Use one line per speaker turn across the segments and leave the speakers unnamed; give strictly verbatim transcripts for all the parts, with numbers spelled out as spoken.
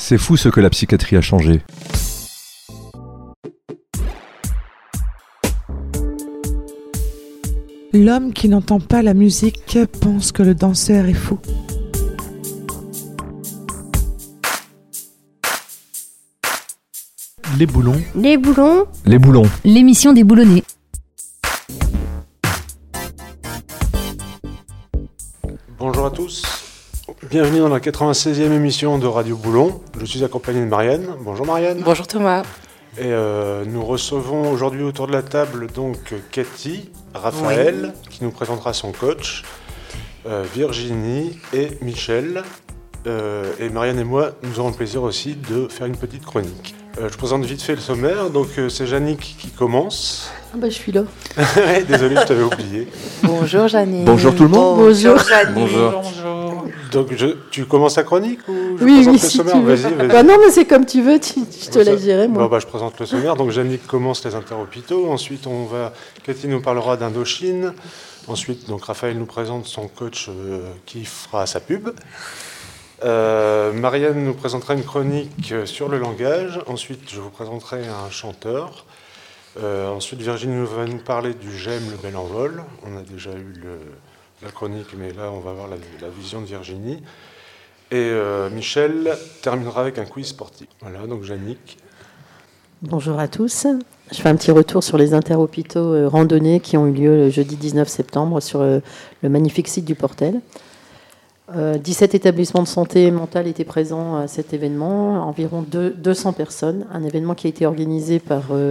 C'est fou ce que la psychiatrie a changé.
L'homme qui n'entend pas la musique pense que le danseur est fou.
Les boulons.
Les boulons.
Les boulons.
L'émission des boulonnais.
Bonjour à tous. Bienvenue dans la quatre-vingt-seizième émission de Radio Boulon. Je suis accompagné de Marianne. Bonjour Marianne.
Bonjour Thomas.
Et euh, nous recevons aujourd'hui autour de la table donc Cathy, Raphaël, oui. qui nous présentera son coach, euh, Virginie et Michel. Euh, et Marianne et moi, nous aurons le plaisir aussi de faire une petite chronique. Euh, je présente vite fait le sommaire. Donc euh, c'est Jannick qui commence.
Ah bah je suis là.
ouais, désolé, je t'avais oublié.
Bonjour Jannick.
Bonjour tout le monde.
Bonjour
Jannick.
Bonjour.
Bonjour.
Donc je, tu commences ta chronique ou je
oui,
présente
oui,
le
si
sommaire.
tu veux.
Vas-y, vas-y.
Bah non mais c'est comme tu veux, tu, je te laisse gérer moi.
Bon, bah, je présente le sommaire. Donc Jannick commence les interhôpitaux. Ensuite on va, Cathy nous parlera d'Indochine. Ensuite donc Raphaël nous présente son coach euh, qui fera sa pub. Euh, Marianne nous présentera une chronique sur le langage. Ensuite, je vous présenterai un chanteur. Euh, ensuite, Virginie nous va nous parler du J'aime le bel envol. On a déjà eu le, la chronique, mais là, on va voir la, la vision de Virginie. Et euh, Michel terminera avec un quiz sportif. Voilà, donc Jannick.
Bonjour à tous. Je fais un petit retour sur les interhôpitaux euh, randonnées qui ont eu lieu le jeudi dix-neuf septembre sur euh, le magnifique site du Portel. Euh, dix-sept établissements de santé mentale étaient présents à cet événement, environ deux cents personnes. Un événement qui a été organisé par euh,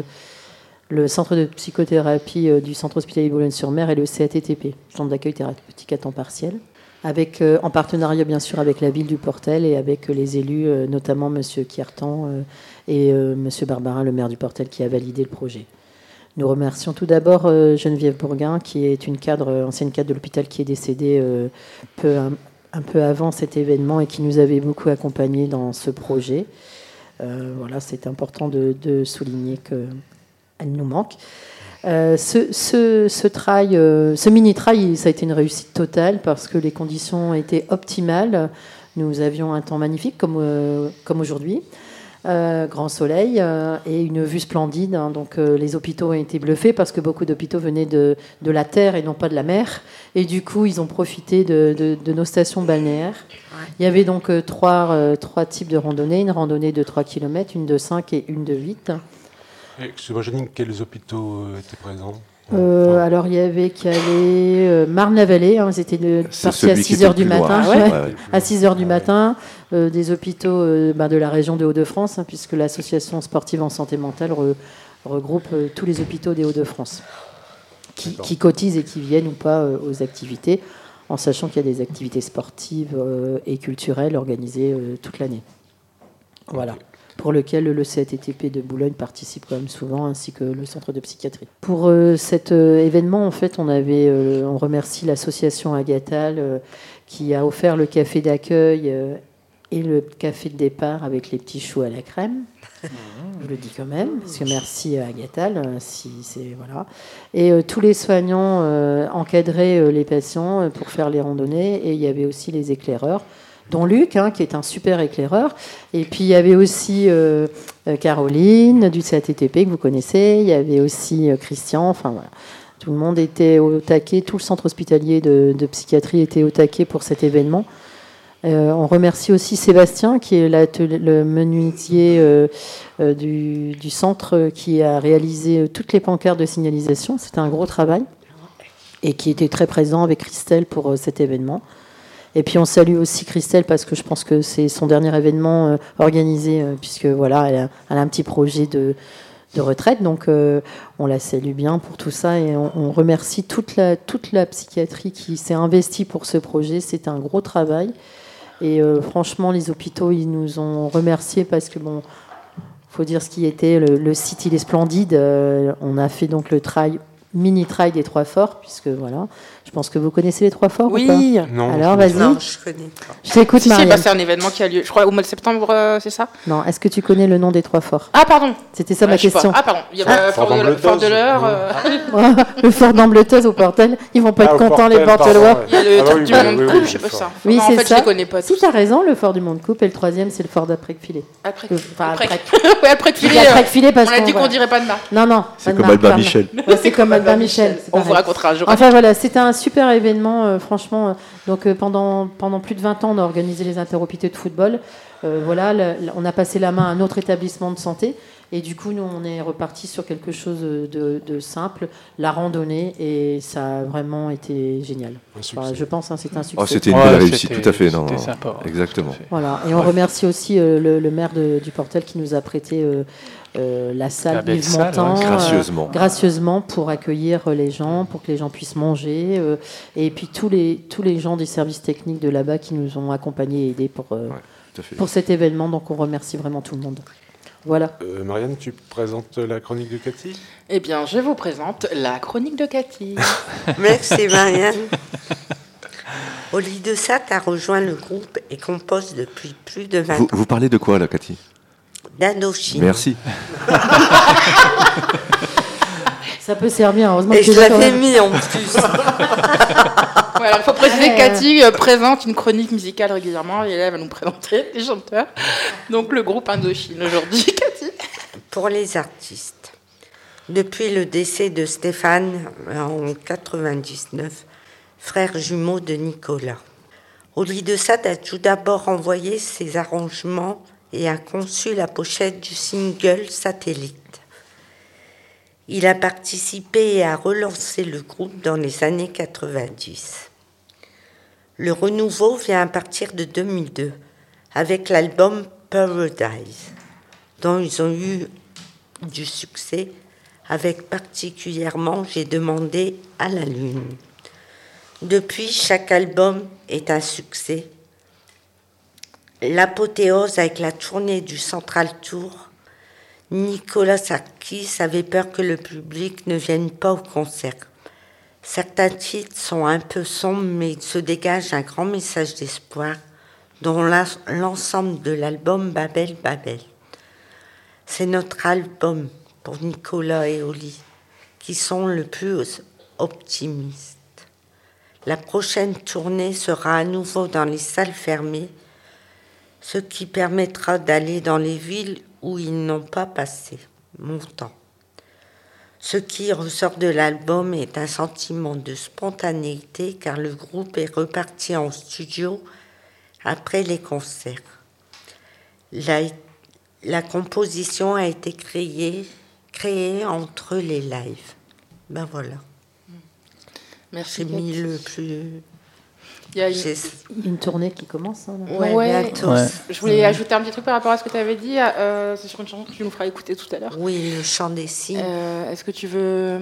le centre de psychothérapie euh, du centre hospitalier de Boulogne-sur-Mer et le C A T T P, centre d'accueil thérapeutique à temps partiel, avec, euh, en partenariat bien sûr avec la ville du Portel et avec euh, les élus, euh, notamment M. Kiertan euh, et euh, M. Barbarin, le maire du Portel, qui a validé le projet. Nous remercions tout d'abord euh, Geneviève Bourguin, qui est une cadre, ancienne cadre de l'hôpital qui est décédée euh, peu un, un peu avant cet événement et qui nous avait beaucoup accompagnés dans ce projet. Euh, voilà, c'est important de, de souligner qu'elle nous manque. Euh, ce, ce, ce, trail, euh, ce mini-trail, ça a été une réussite totale parce que les conditions étaient optimales. Nous avions un temps magnifique comme, euh, comme aujourd'hui. Euh, grand soleil euh, et une vue splendide. Hein, donc euh, les hôpitaux ont été bluffés parce que beaucoup d'hôpitaux venaient de, de la terre et non pas de la mer. Et du coup, ils ont profité de, de, de nos stations balnéaires. Ouais. Il y avait donc euh, trois, euh, trois types de randonnées. Une randonnée de trois kilomètres, une de cinq et une de huit.
Excusez-moi, Jannick, quels hôpitaux euh, étaient présents ?
Euh, alors il y avait Calais, euh, Marne-la-Vallée, hein, ils étaient de, partis à six heures du matin,
ouais.
Ouais,
Ouais.
à six heures du matin, euh, des hôpitaux euh, bah, de la région des Hauts-de-France, hein, puisque l'association sportive en santé mentale re, regroupe euh, tous les hôpitaux des Hauts-de-France, qui, qui cotisent et qui viennent ou pas euh, aux activités, en sachant qu'il y a des activités sportives euh, et culturelles organisées euh, toute l'année. Voilà. Okay. Pour lequel le C A T T P de Boulogne participe quand même souvent, ainsi que le centre de psychiatrie. Pour euh, cet euh, événement, en fait, on, avait, euh, on remercie l'association Agatal euh, qui a offert le café d'accueil euh, et le café de départ avec les petits choux à la crème. Je le dis quand même, parce que merci à Agatal. Euh, si c'est, voilà. Et euh, tous les soignants euh, encadraient euh, les patients pour faire les randonnées, et il y avait aussi les éclaireurs, dont Luc, hein, qui est un super éclaireur. Et puis, il y avait aussi euh, Caroline, du C A T T P, que vous connaissez. Il y avait aussi euh, Christian. Enfin, voilà. Tout le monde était au taquet. Tout le centre hospitalier de, de psychiatrie était au taquet pour cet événement. Euh, on remercie aussi Sébastien, qui est le menuisier euh, euh, du, du centre, qui a réalisé toutes les pancartes de signalisation. C'était un gros travail. Et qui était très présent avec Christelle pour euh, cet événement. Et puis on salue aussi Christelle parce que je pense que c'est son dernier événement euh, organisé, euh, puisque voilà, elle a, elle a un petit projet de, de retraite, donc euh, on la salue bien pour tout ça et on, on remercie toute la, toute la psychiatrie qui s'est investie pour ce projet. C'était un gros travail et euh, franchement les hôpitaux ils nous ont remerciés parce que bon, faut dire ce qui était, le, le site il est splendide. Euh, on a fait donc le trail mini trail des Trois Forts, puisque voilà, je pense que vous connaissez les Trois Forts
Oui.
ou pas?
Non,
Alors
je-
vas-y.
Non, je connais pas.
Je t'écoute,
Si, si,
Marianne.
bah, c'est un événement qui a lieu, je crois, au mois de septembre, euh, c'est ça?
Non, est-ce que tu connais le nom des Trois Forts?
Ah, pardon.
C'était ça
Ah,
ma
je sais pas.
question.
Ah, pardon. Il y a pas
Fort
Fort de
d'Ambleteuse.
Fort de l'Heure.
Non.
euh,
Le fort d'Ambleteuse au Portel, ils vont pas
Ah,
être
au
contents les
Portel,
Portelois.
pardon,
Il y a
ouais.
le
Ah
truc
oui,
du
bah
monde
oui,
coupe,
oui,
je sais pas
fort.
ça.
Oui,
Non, en
c'est
fait,
ça.
je les connais pas
Si,
tous.
t'as raison, le fort du Monde Coupe, et le troisième, c'est le fort d'après-Filé.
Après,
Enfin,
après,
après.
ouais, après
Je dis
filer,
après Filé parce
on a dit
qu'on
qu'on
va-
dirait pas de marque.
Non, non.
C'est
pas de
comme
marque,
Albin
pardon.
Michel.
Ouais, c'est comme Albin Michel. c'est
On vous
pareil.
racontera un jour.
Enfin voilà, c'était un super événement, euh, franchement. euh, donc euh, pendant, pendant plus de vingt ans, on a organisé les interhôpitaux de football. Euh, voilà, le- le- on a passé la main à un autre établissement de santé. Et du coup, nous, on est reparti sur quelque chose de, de simple, la randonnée. Et ça a vraiment été génial.
Un
Enfin,
succès.
je pense que c'est un succès.
Oh, c'était une
Ouais,
belle réussite,
c'était-
tout à fait. Non,
c'était
non.
sympa, ouais,
Exactement.
tout à fait.
Voilà, et on remercie aussi euh, le, le maire de- du Portel qui nous a prêté euh, euh, la salle
La belle
Yves
salle,
Montand,
ouais.
euh,
Gracieusement.
gracieusement pour accueillir les gens, pour que les gens puissent manger, euh, et puis tous les, tous les gens des services techniques de là-bas qui nous ont accompagnés et aidés pour, euh,
Ouais, tout à fait.
pour cet événement, donc on remercie vraiment tout le monde. Voilà.
Euh, Marianne, tu présentes la chronique de Cathy?
Eh bien, je vous présente la chronique de Cathy.
Merci Marianne. Oli de Satt a rejoint le groupe et compose depuis plus de vingt
Vous,
ans
vous parlez de quoi là, Cathy?
d'Indochine.
Merci.
Ça peut servir, heureusement
Et
que
je
tu l'as quand
l'avais
même.
mis en plus.
Ouais, alors, il faut préciser
Ouais.
que Cathy euh, présente une chronique musicale régulièrement et là, elle va nous présenter les chanteurs. Donc, le groupe Indochine aujourd'hui, Cathy.
Pour les artistes, depuis le décès de Stéphane en quatre-vingt-dix-neuf, frère jumeau de Nicolas, Oli de Satt a tout d'abord envoyé ses arrangements et a conçu la pochette du single Satellite. Il a participé et a relancé le groupe dans les années quatre-vingt-dix. Le renouveau vient à partir de deux mille deux avec l'album Paradise, dont ils ont eu du succès, avec particulièrement J'ai demandé à la lune. Depuis, chaque album est un succès. L'apothéose avec la tournée du Central Tour, Nicolas Sarkis avait peur que le public ne vienne pas au concert. Certains titres sont un peu sombres, mais il se dégage un grand message d'espoir, dont la- l'ensemble de l'album Babel Babel. C'est notre album pour Nicolas et Oli, qui sont le plus optimistes. La prochaine tournée sera à nouveau dans les salles fermées, ce qui permettra d'aller dans les villes où ils n'ont pas passé mon temps. Ce qui ressort de l'album est un sentiment de spontanéité car le groupe est reparti en studio après les concerts. La, la composition a été créée, créée entre les lives. Ben voilà,
Merci.
j'ai mis
Cathy.
le plus...
Il y a une-
j'ai-
Il y a une tournée qui commence. hein, là.
Ouais,
Ouais.
bientôt.
Ouais.
Je voulais ajouter un petit truc par rapport à ce que tu avais dit. euh, c'est sur une chanson que tu nous feras écouter tout à l'heure.
Oui, le chant des signes.
Euh, Est-ce que tu veux,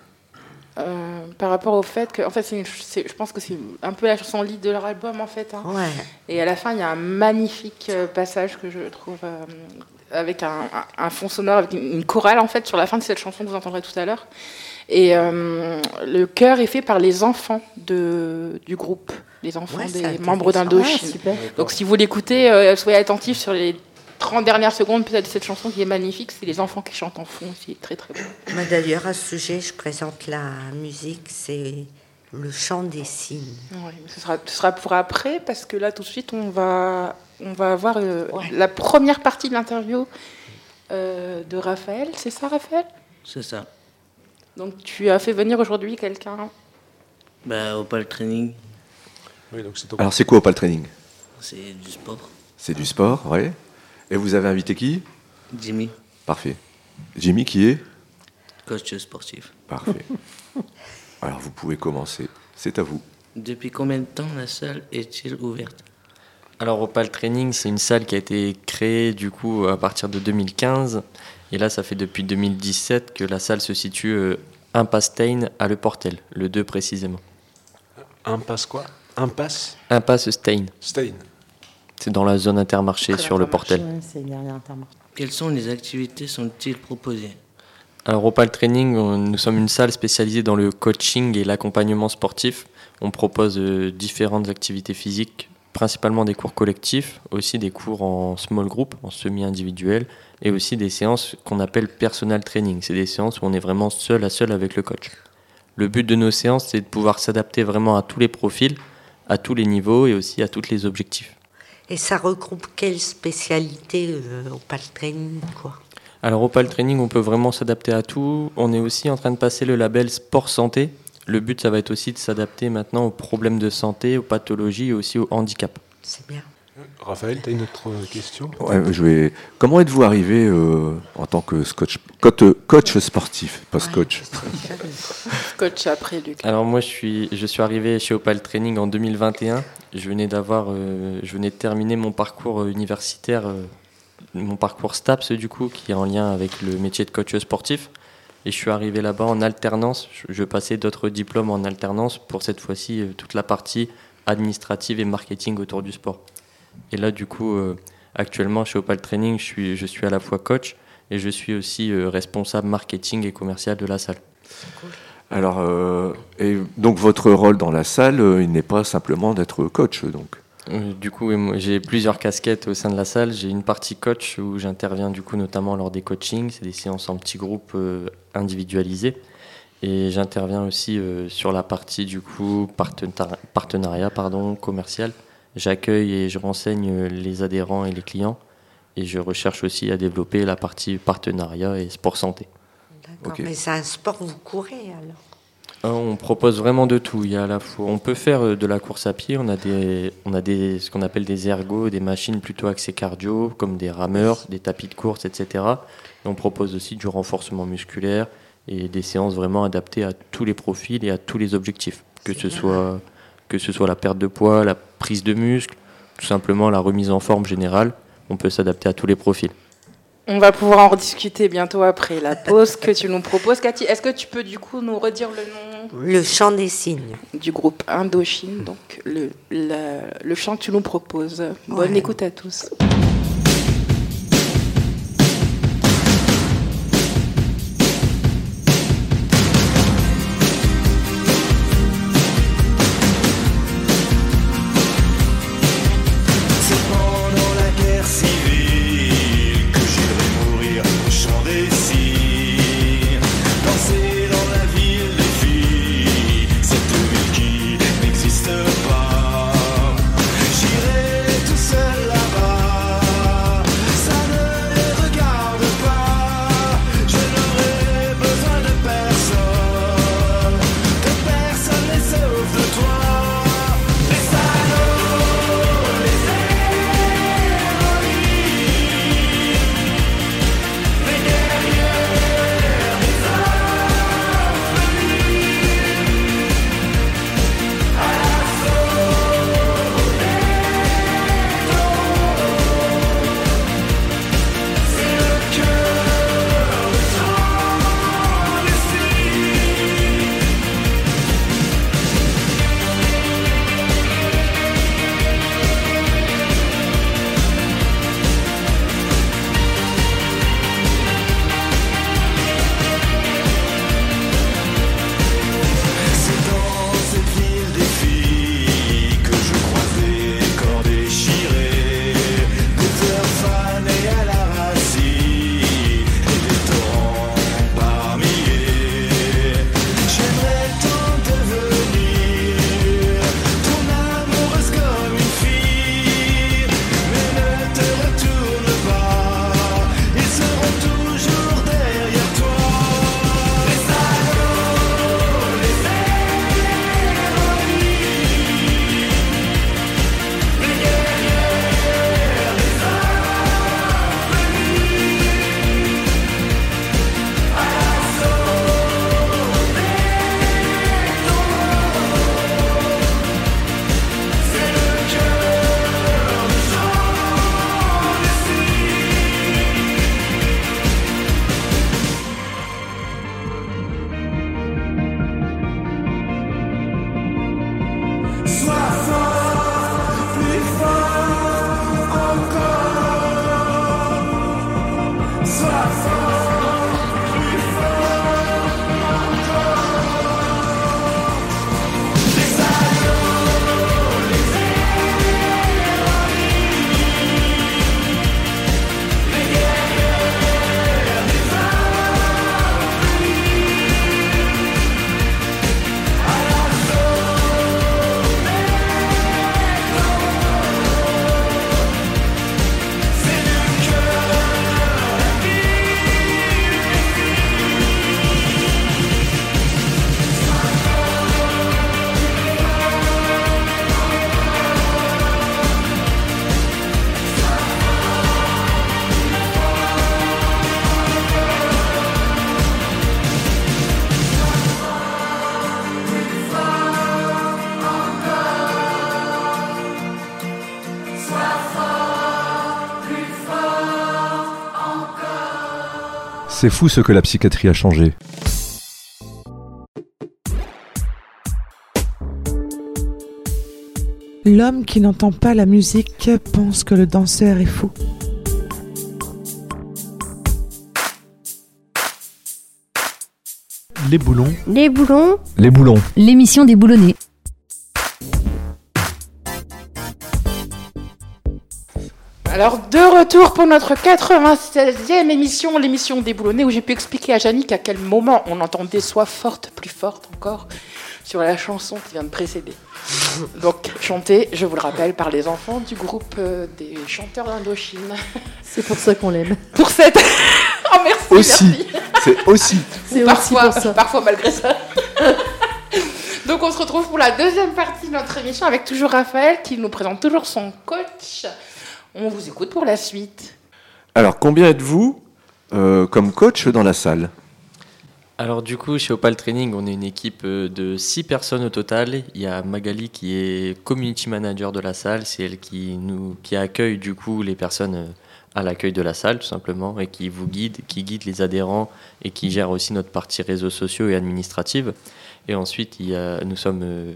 euh, par rapport au fait que, en fait, c'est une- c'est- je pense que c'est un peu la chanson lead de leur album, en fait. hein.
Ouais.
Et à la fin, il y a un magnifique euh, passage que je trouve euh, avec un, un- un fond sonore, avec une, une chorale, en fait, sur la fin de cette chanson que vous entendrez tout à l'heure. Et euh, le chœur est fait par les enfants de, du groupe, les enfants
Ouais, c'est
des
intéressant.
membres
Ah,
d'Indochine.
super.
Donc si vous l'écoutez, euh, soyez attentifs sur les trente dernières secondes peut-être de cette chanson qui est magnifique. C'est les enfants qui chantent en fond aussi, très très beau.
Moi, d'ailleurs, à ce sujet, je présente la musique, c'est le chant des signes.
Ouais, mais ce, sera, ce sera pour après, parce que là tout de suite on va, on va avoir euh,
Ouais.
la première partie de l'interview euh, de Raphaël. C'est ça, Raphaël?
C'est ça.
Donc tu as fait venir aujourd'hui quelqu'un.
Bah, au pal training,
Oui, donc c'est au-
Alors, c'est quoi Opal Training?
c'est du sport.
C'est du sport, oui. Et vous avez invité qui?
Jimmy,
Parfait. Jimmy qui est?
coach sportif.
Parfait. Alors, vous pouvez commencer. C'est à vous.
Depuis combien de temps la salle est-il ouverte?
Alors Opal Training, c'est une salle qui a été créée du coup à partir de deux mille quinze. Et là, ça fait depuis deux mille dix-sept que la salle se situe euh, impasse Stein à Le Portel, le deux précisément.
Impasse quoi? Impasse
Impasse Stein,
Stein.
c'est dans la zone Intermarché
Après
sur Le
l'Intermarché.
Portel.
Ouais, c'est derrière Intermarché.
Quelles sont les activités sont-ils proposées?
Alors Opal Training, on- nous sommes une salle spécialisée dans le coaching et l'accompagnement sportif. On propose euh, différentes activités physiques, principalement des cours collectifs, aussi des cours en small group, en semi-individuel, et aussi des séances qu'on appelle personal training. C'est des séances où on est vraiment seul à seul avec le coach. Le but de nos séances, c'est de pouvoir s'adapter vraiment à tous les profils, à tous les niveaux et aussi à tous les objectifs.
Et ça regroupe quelle spécialité euh, au Opal Training, quoi?
Alors Opal Training, on peut vraiment s'adapter à tout. On est aussi en train de passer le label Sport Santé. Le but, ça va être aussi de s'adapter maintenant aux problèmes de santé, aux pathologies et aussi aux handicaps.
C'est bien.
Raphaël, tu as une autre question?
Ouais, je vais... Comment êtes-vous arrivé euh, en tant que coach, coach, coach sportif, pas
Ouais,
coach?
Coach après, Luc.
Alors moi, je suis, je suis arrivé chez Opal Training en deux mille vingt et un. Je venais d'avoir, euh, je venais de terminer mon parcours euh, universitaire, euh, mon parcours STAPS du coup, qui est en lien avec le métier de coach sportif. Et je suis arrivé là-bas en alternance. Je, je passais d'autres diplômes en alternance pour cette fois-ci euh, toute la partie administrative et marketing autour du sport. Et là, du coup, euh, actuellement chez Opal Training, je suis, je suis à la fois coach et je suis aussi euh, responsable marketing et commercial de la salle.
Alors, euh, et donc votre rôle dans la salle, euh, il n'est pas simplement d'être coach, donc.
Euh, Du coup, oui, moi, j'ai plusieurs casquettes au sein de la salle. J'ai une partie coach où j'interviens du coup notamment lors des coachings, c'est des séances en petits groupes euh, individualisés. Et j'interviens aussi euh, sur la partie du coup partenari- partenariat pardon, commercial. J'accueille et je renseigne euh, les adhérents et les clients. Et je recherche aussi à développer la partie partenariat et sport santé.
D'accord.
Ok.
Mais c'est un sport, vous courez alors?
Euh, On propose vraiment de tout. Il y a à la fois, on peut faire euh, de la course à pied. On a des, on a des, ce qu'on appelle des ergos, des machines plutôt axées cardio, comme des rameurs, des tapis de course, et cetera. Et on propose aussi du renforcement musculaire et des séances vraiment adaptées à tous les profils et à tous les objectifs, que ce soit, que ce soit la perte de poids, la prise de muscle, tout simplement la remise en forme générale. On peut s'adapter à tous les profils.
On va pouvoir en rediscuter bientôt après la pause que tu nous proposes. Cathy, est-ce que tu peux du coup nous redire le nom
Le chant des signes.
du groupe Indochine, donc le, la- le chant que tu nous proposes? Bonne
Ouais.
écoute à tous.
C'est pendant la guerre civile que j'irai mourir au chant des cygnes. Danser dans la ville des filles, cette ville qui n'existe pas. J'irai tout seul là-bas,
C'est fou ce que la psychiatrie a changé.
L'homme qui n'entend pas la musique pense que le danseur est fou.
Les boulons.
Les boulons.
Les boulons.
L'émission des boulonnais.
Alors, de retour pour notre quatre-vingt-seizième émission, l'émission des boulonnais, où j'ai pu expliquer à Yannick à quel moment on entendait soit forte, plus forte encore, sur la chanson qui vient de précéder. Donc, chantée, je vous le rappelle, par les enfants du groupe euh, des chanteurs d'Indochine.
C'est pour ça qu'on l'aime.
Pour cette... Oh, merci,
Aussi,
merci.
c'est aussi.
C'est
parfois,
aussi pour ça.
parfois malgré ça. Donc, on se retrouve pour la deuxième partie de notre émission avec toujours Raphaël qui nous présente toujours son coach. On vous écoute pour la suite.
Alors, combien êtes-vous euh, comme coach dans la salle ?
Alors du coup, chez Opal Training, on est une équipe de six personnes au total. Il y a Magali qui est community manager de la salle. C'est elle qui, nous, qui accueille du coup les personnes à l'accueil de la salle, tout simplement, et qui vous guide, qui guide les adhérents et qui gère aussi notre partie réseaux sociaux et administrative. Et ensuite, il y a, nous sommes euh,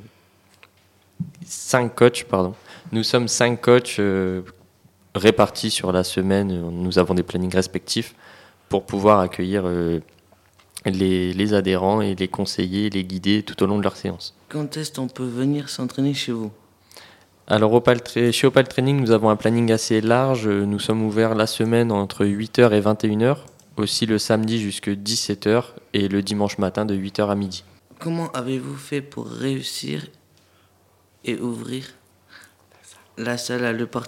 cinq coachs, pardon. Nous sommes cinq coachs euh, répartis sur la semaine. Nous avons des plannings respectifs pour pouvoir accueillir euh, Les, les adhérents et les conseiller, les guider tout au long de leur séance.
Quand est-ce qu'on peut venir s'entraîner chez vous ?
Alors Opal, chez Opal Training, nous avons un planning assez large. Nous sommes ouverts la semaine entre huit heures et vingt et une heures, aussi le samedi jusqu'à dix-sept heures et le dimanche matin de huit heures à midi.
Comment avez-vous fait pour réussir et ouvrir la salle à Le Portel ?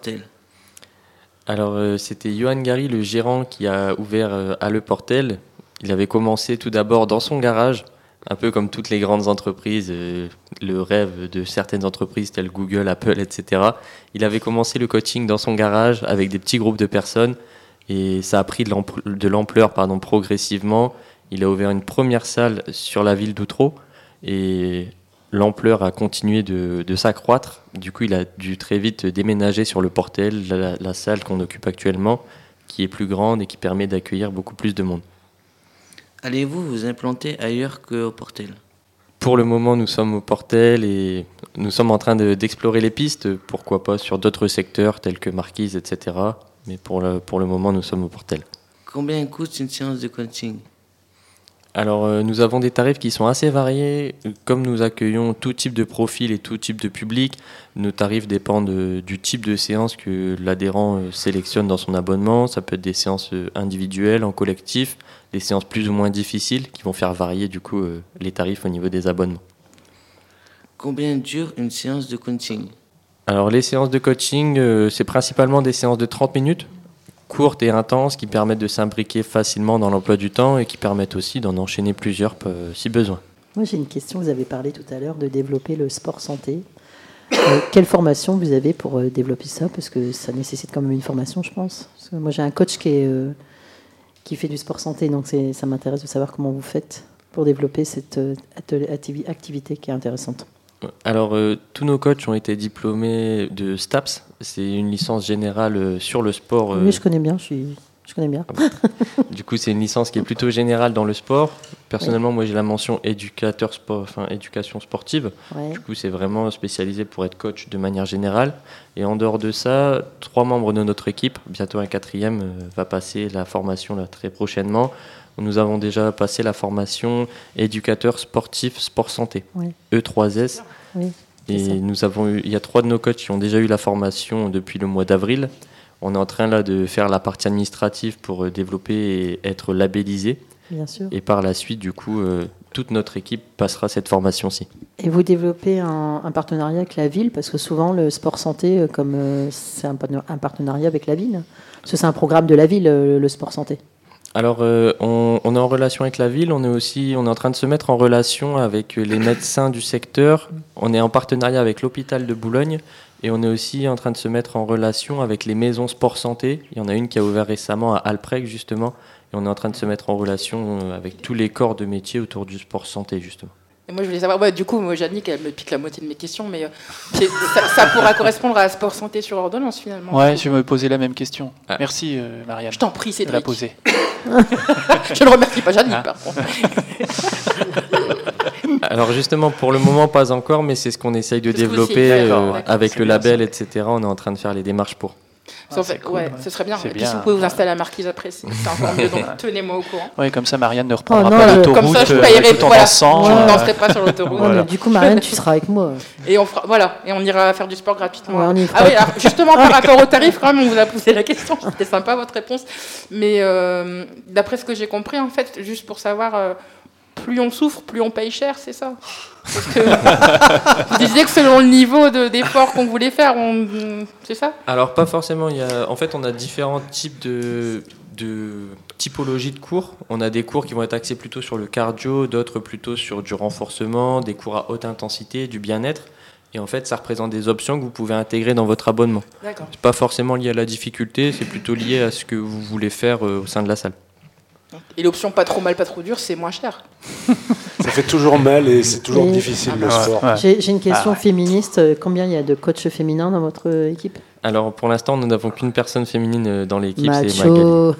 Alors euh, c'était Johan Gary, le gérant, qui a ouvert euh, à Le Portel. Il avait commencé tout d'abord dans son garage, un peu comme toutes les grandes entreprises, euh, le rêve de certaines entreprises telles Google, Apple, et cetera. Il avait commencé le coaching dans son garage avec des petits groupes de personnes et ça a pris de l'ampleur, de l'ampleur pardon, progressivement. Il a ouvert une première salle sur la ville d'Outreau et l'ampleur a continué de, de s'accroître. Du coup, il a dû très vite déménager sur le Portel, la, la salle qu'on occupe actuellement, qui est plus grande et qui permet d'accueillir beaucoup plus de monde.
Allez-vous vous implanter ailleurs qu'au Portel ?
Pour le moment, nous sommes au Portel et nous sommes en train de, d'explorer les pistes, pourquoi pas sur d'autres secteurs tels que Marquise, et cetera. Mais pour le, pour le moment, nous sommes au Portel.
Combien coûte une séance de coaching ?
Alors, euh, nous avons des tarifs qui sont assez variés. Comme nous accueillons tout type de profil et tout type de public, nos tarifs dépendent de, du type de séance que l'adhérent euh, sélectionne dans son abonnement. Ça peut être des séances euh, individuelles, en collectif, des séances plus ou moins difficiles qui vont faire varier du coup euh, les tarifs au niveau des abonnements.
Combien dure une séance de coaching ?
Alors, les séances de coaching, euh, c'est principalement des séances de trente minutes. Courtes et intenses qui permettent de s'imbriquer facilement dans l'emploi du temps et qui permettent aussi d'en enchaîner plusieurs euh, si besoin.
Moi j'ai une question, vous avez parlé tout à l'heure de développer le sport santé. Euh, quelle formation vous avez pour euh, développer ça ? Parce que ça nécessite quand même une formation, je pense. Parce que moi j'ai un coach qui, est, euh, qui fait du sport santé, donc c'est, ça m'intéresse de savoir comment vous faites pour développer cette euh, activité qui est intéressante.
Alors, euh, tous nos coachs ont été diplômés de STAPS. C'est une licence générale euh, sur le sport. Euh...
Oui, je connais bien. Je, suis... je connais bien.
Du coup, c'est une licence qui est plutôt générale dans le sport. Personnellement, oui. Moi, j'ai la mention éducateur sport, enfin éducation sportive.
Ouais.
Du coup, c'est vraiment spécialisé pour être coach de manière générale. Et en dehors de ça, trois membres de notre équipe, bientôt un quatrième, euh, va passer la formation là, très prochainement. Nous avons déjà passé la formation éducateur sportif sport santé,
oui.
E trois S.
Oui,
et nous avons eu, il y a trois de nos coachs qui ont déjà eu la formation depuis le mois d'avril. On est en train là de faire la partie administrative pour développer et être labellisé.
Bien sûr.
Et par la suite, du coup, euh, toute notre équipe passera cette formation-ci.
Et vous développez un, un partenariat avec la ville, parce que souvent le sport santé, comme euh, c'est un, un partenariat avec la ville, parce que c'est un programme de la ville, le, le sport santé.
Alors, euh, on, on est en relation avec la ville, on est aussi on est en train de se mettre en relation avec les médecins du secteur. On est en partenariat avec l'hôpital de Boulogne et on est aussi en train de se mettre en relation avec les maisons sport santé. Il y en a une qui a ouvert récemment à Alpreg, justement, et on est en train de se mettre en relation avec tous les corps de métier autour du sport santé, justement.
Et moi, je voulais savoir, bah, du coup, moi, Yannick, elle me pique la moitié de mes questions, mais euh, c'est- ça, ça pourra correspondre à Sport Santé sur ordonnance, finalement.
Ouais, je vais me poser la même question. Merci, euh, Marianne.
Je t'en prie,
de
Cédric.
la poser.
Je ne remercie pas Yannick,
Ah.
par contre.
Alors justement, pour le moment, pas encore, mais c'est ce qu'on essaye de
C'est ce que vous
développer
essayez,
euh,
d'accord, d'accord,
avec
c'est
le
bien
label,
ça.
et cetera. On est en train de faire les démarches pour.
Ça, en fait,
cool,
ouais,
ouais.
ce serait bien.
C'est
Et puis,
bien.
si vous pouvez vous installer à la marquise après, c'est c'est encore mieux. Donc, tenez-moi au courant.
Ouais, comme ça, Marianne ne reprendra
Oh non,
pas
je-
l'autoroute
Comme ça, je
euh,
payerai.
tout en
Voilà,
dansant.
je ne
euh,
danserai pas sur l'autoroute.
Ouais, mais du coup, Marianne, tu seras avec moi.
Et on fera, voilà, et on ira faire du sport gratuitement.
Ouais, on y
ah
fera.
oui, alors, justement par rapport au tarif, quand même, on vous a posé la question. C'était sympa votre réponse, mais euh, d'après ce que j'ai compris, en fait, juste pour savoir, euh, plus on souffre, plus on paye cher, c'est ça. Parce que vous disiez que selon le niveau de- d'effort qu'on voulait faire, on, c'est ça.
Alors pas forcément. Il y a, en fait, on a différents types de, de typologies de cours. On a des cours qui vont être axés plutôt sur le cardio, d'autres plutôt sur du renforcement, des cours à haute intensité, du bien-être. Et en fait, ça représente des options que vous pouvez intégrer dans votre abonnement.
D'accord.
C'est pas forcément lié à la difficulté, c'est plutôt lié à ce que vous voulez faire euh, au sein de la salle.
Et l'option pas trop mal, pas trop dur, c'est moins cher.
Ça fait toujours mal et c'est toujours
Et-
difficile le
Ouais,
sport.
ouais.
J'ai j'ai une question
Ah ouais.
féministe. Euh, Combien il y a de coachs féminins dans votre euh, équipe?
Alors pour l'instant, nous n'avons qu'une personne féminine euh, dans l'équipe, c'est Magali.
Macho.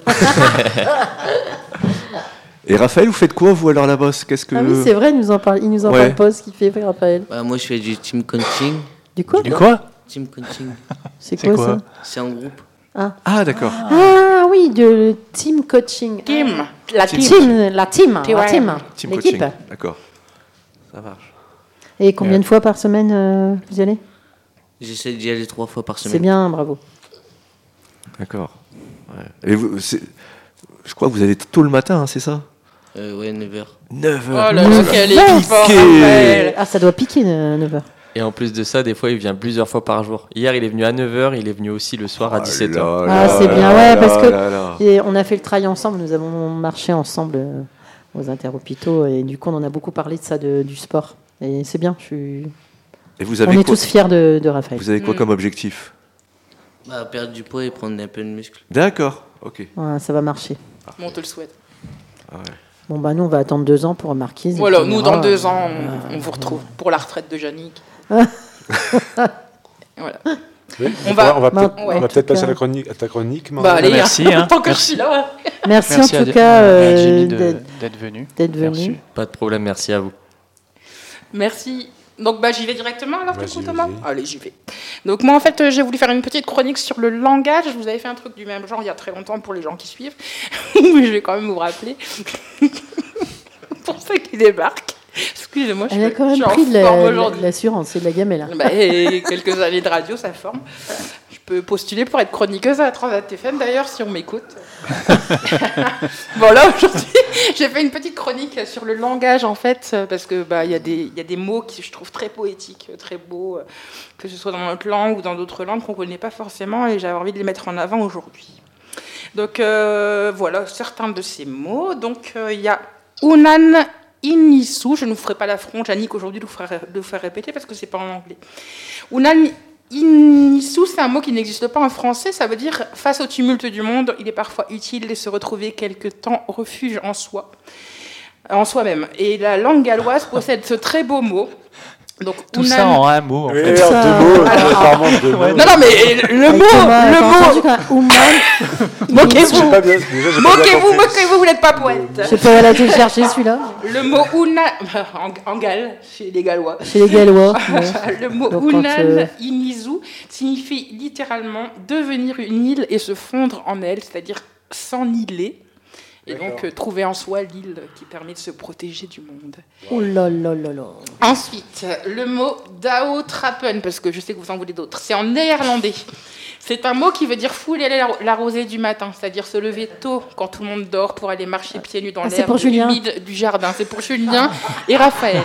Et Raphaël, vous faites quoi, vous, alors, là-bas? Qu'est-ce que...
Ah oui, c'est vrai, il nous en parle, il nous en
Ouais.
parle pas, ce qu'il fait, Raphaël.
Bah, moi, je fais du team coaching.
Du quoi?
Du quoi?
Team coaching.
C'est
C'est
quoi,
quoi
ça?
C'est en groupe.
Ah, d'accord.
Ah oui, de team coaching.
Team, la team.
Team, la team,
Team,
la
ouais.
team,
Team
l'équipe.
coaching. D'accord. Ça marche.
Et combien de fois par semaine euh, vous y allez?
J'essaie d'y aller trois fois par
C'est
semaine.
bien, bravo.
D'accord. Ouais. Et vous, c'est- je crois que vous allez tôt le matin, hein, c'est ça?
Euh, ouais, neuf heures.
neuf
Oh
heures.
là là, quel effort, Raphaël.
Ah, ça doit piquer euh, neuf heures.
Et en plus de ça, des fois, il vient plusieurs fois par jour. Hier, il est venu à neuf heures, il est venu aussi le soir à dix-sept heures.
Ah, c'est bien, ouais, parce que et on a fait le travail ensemble, nous avons marché ensemble euh, aux interhôpitaux, et du coup, on en a beaucoup parlé de ça, de, du sport. Et c'est bien, je suis...
Et vous
on
avez
est
quoi-
tous fiers de, de Raphaël.
Vous avez quoi
Mm.
comme objectif?
Bah, perdre du poids et prendre un peu de muscle.
D'accord, ok.
Ouais, ça va marcher.
Bon, on te le souhaite.
Ah ouais.
Bon, bah nous, on va attendre deux ans pour Marquise. et
Voilà,
puis on
nous,
verra.
dans deux ans, on, on vous retrouve pour la retraite de Yannick. Voilà.
Oui,
On
on
va-
va, on va
Bah,
peut-être
ouais.
on va peut-être
En tout
passer à,
cas.
la chronique, à ta chronique.
Bah,
Marianne.
allez,
merci, hein.
tant que
Merci.
je suis là.
Merci,
Merci
en
à,
tout cas
à
euh,
Jenny de-
d'être
d'être venue.
d'être
Merci.
venu.
Pas de problème, merci à vous.
Merci. Donc bah j'y vais directement alors
Vas-y,
du coup, Thomas.
vas-y.
Allez, j'y vais. Donc moi en fait euh, j'ai voulu faire une petite chronique sur le langage. Je vous avais fait un truc du même genre il y a très longtemps pour les gens qui suivent. Mais je vais quand même vous rappeler. Pour ceux qui débarquent. Excusez-moi, je
Elle a
suis-
quand
je
même
suis
pris
en
de
forme
la-
aujourd'hui.
de l'assurance et de la gamelle. hein.
Bah, et quelques années de radio, ça forme. Je peux postuler pour être chroniqueuse à Transat F M d'ailleurs, si on m'écoute. Bon, là, aujourd'hui, j'ai fait une petite chronique sur le langage, en fait, parce que bah, il y a des, il y a des mots qui je trouve très poétiques, très beaux, euh, que ce soit dans notre langue ou dans d'autres langues qu'on ne connaît pas forcément, et j'avais envie de les mettre en avant aujourd'hui. Donc, euh, voilà certains de ces mots. Donc, euh, il y a Unan Inisu, je ne vous ferai pas l'affront, Yannick aujourd'hui de vous faire, de vous faire répéter parce que c'est pas en anglais. Unan Inisu, c'est un mot qui n'existe pas en français, ça veut dire face au tumulte du monde, il est parfois utile de se retrouver quelque temps refuge en soi, en soi-même. Et la langue galloise possède ce très beau mot. Donc,
Tout
Unan-
ça en un mot, en
Oui,
fait.
en
Ça-
deux mots,
Alors-
apparemment deux mots.
Non, non, mais le
Avec
mot,
Thomas,
le
t'as
mot,
entendu quand même, Ouman,
J'ai
moquez-vous,
pas bien, déjà, j'ai pas bien
moquez-vous,
compris.
moquez-vous, vous n'êtes pas poète.
je sais pas, elle a été le chercher celui-là,
Le mot Unan, en, en Galles, chez les Gallois.
chez les Gallois. ouais.
Le mot
Donc, quand,
Unan
euh,
Inizu signifie littéralement devenir une île et se fondre en elle, c'est-à-dire s'enniler. Et donc euh, trouver en soi l'île qui permet de se protéger du monde.
Oh là là là là.
Ensuite, le mot Dao Trappen, parce que je sais que vous en voulez d'autres, c'est en néerlandais. C'est un mot qui veut dire fouler la, la rosée du matin, c'est-à-dire se lever tôt quand tout le monde dort pour aller marcher pieds nus dans
Ah, c'est
l'herbe
pour Julien.
humide du jardin. C'est pour Julien et Raphaël.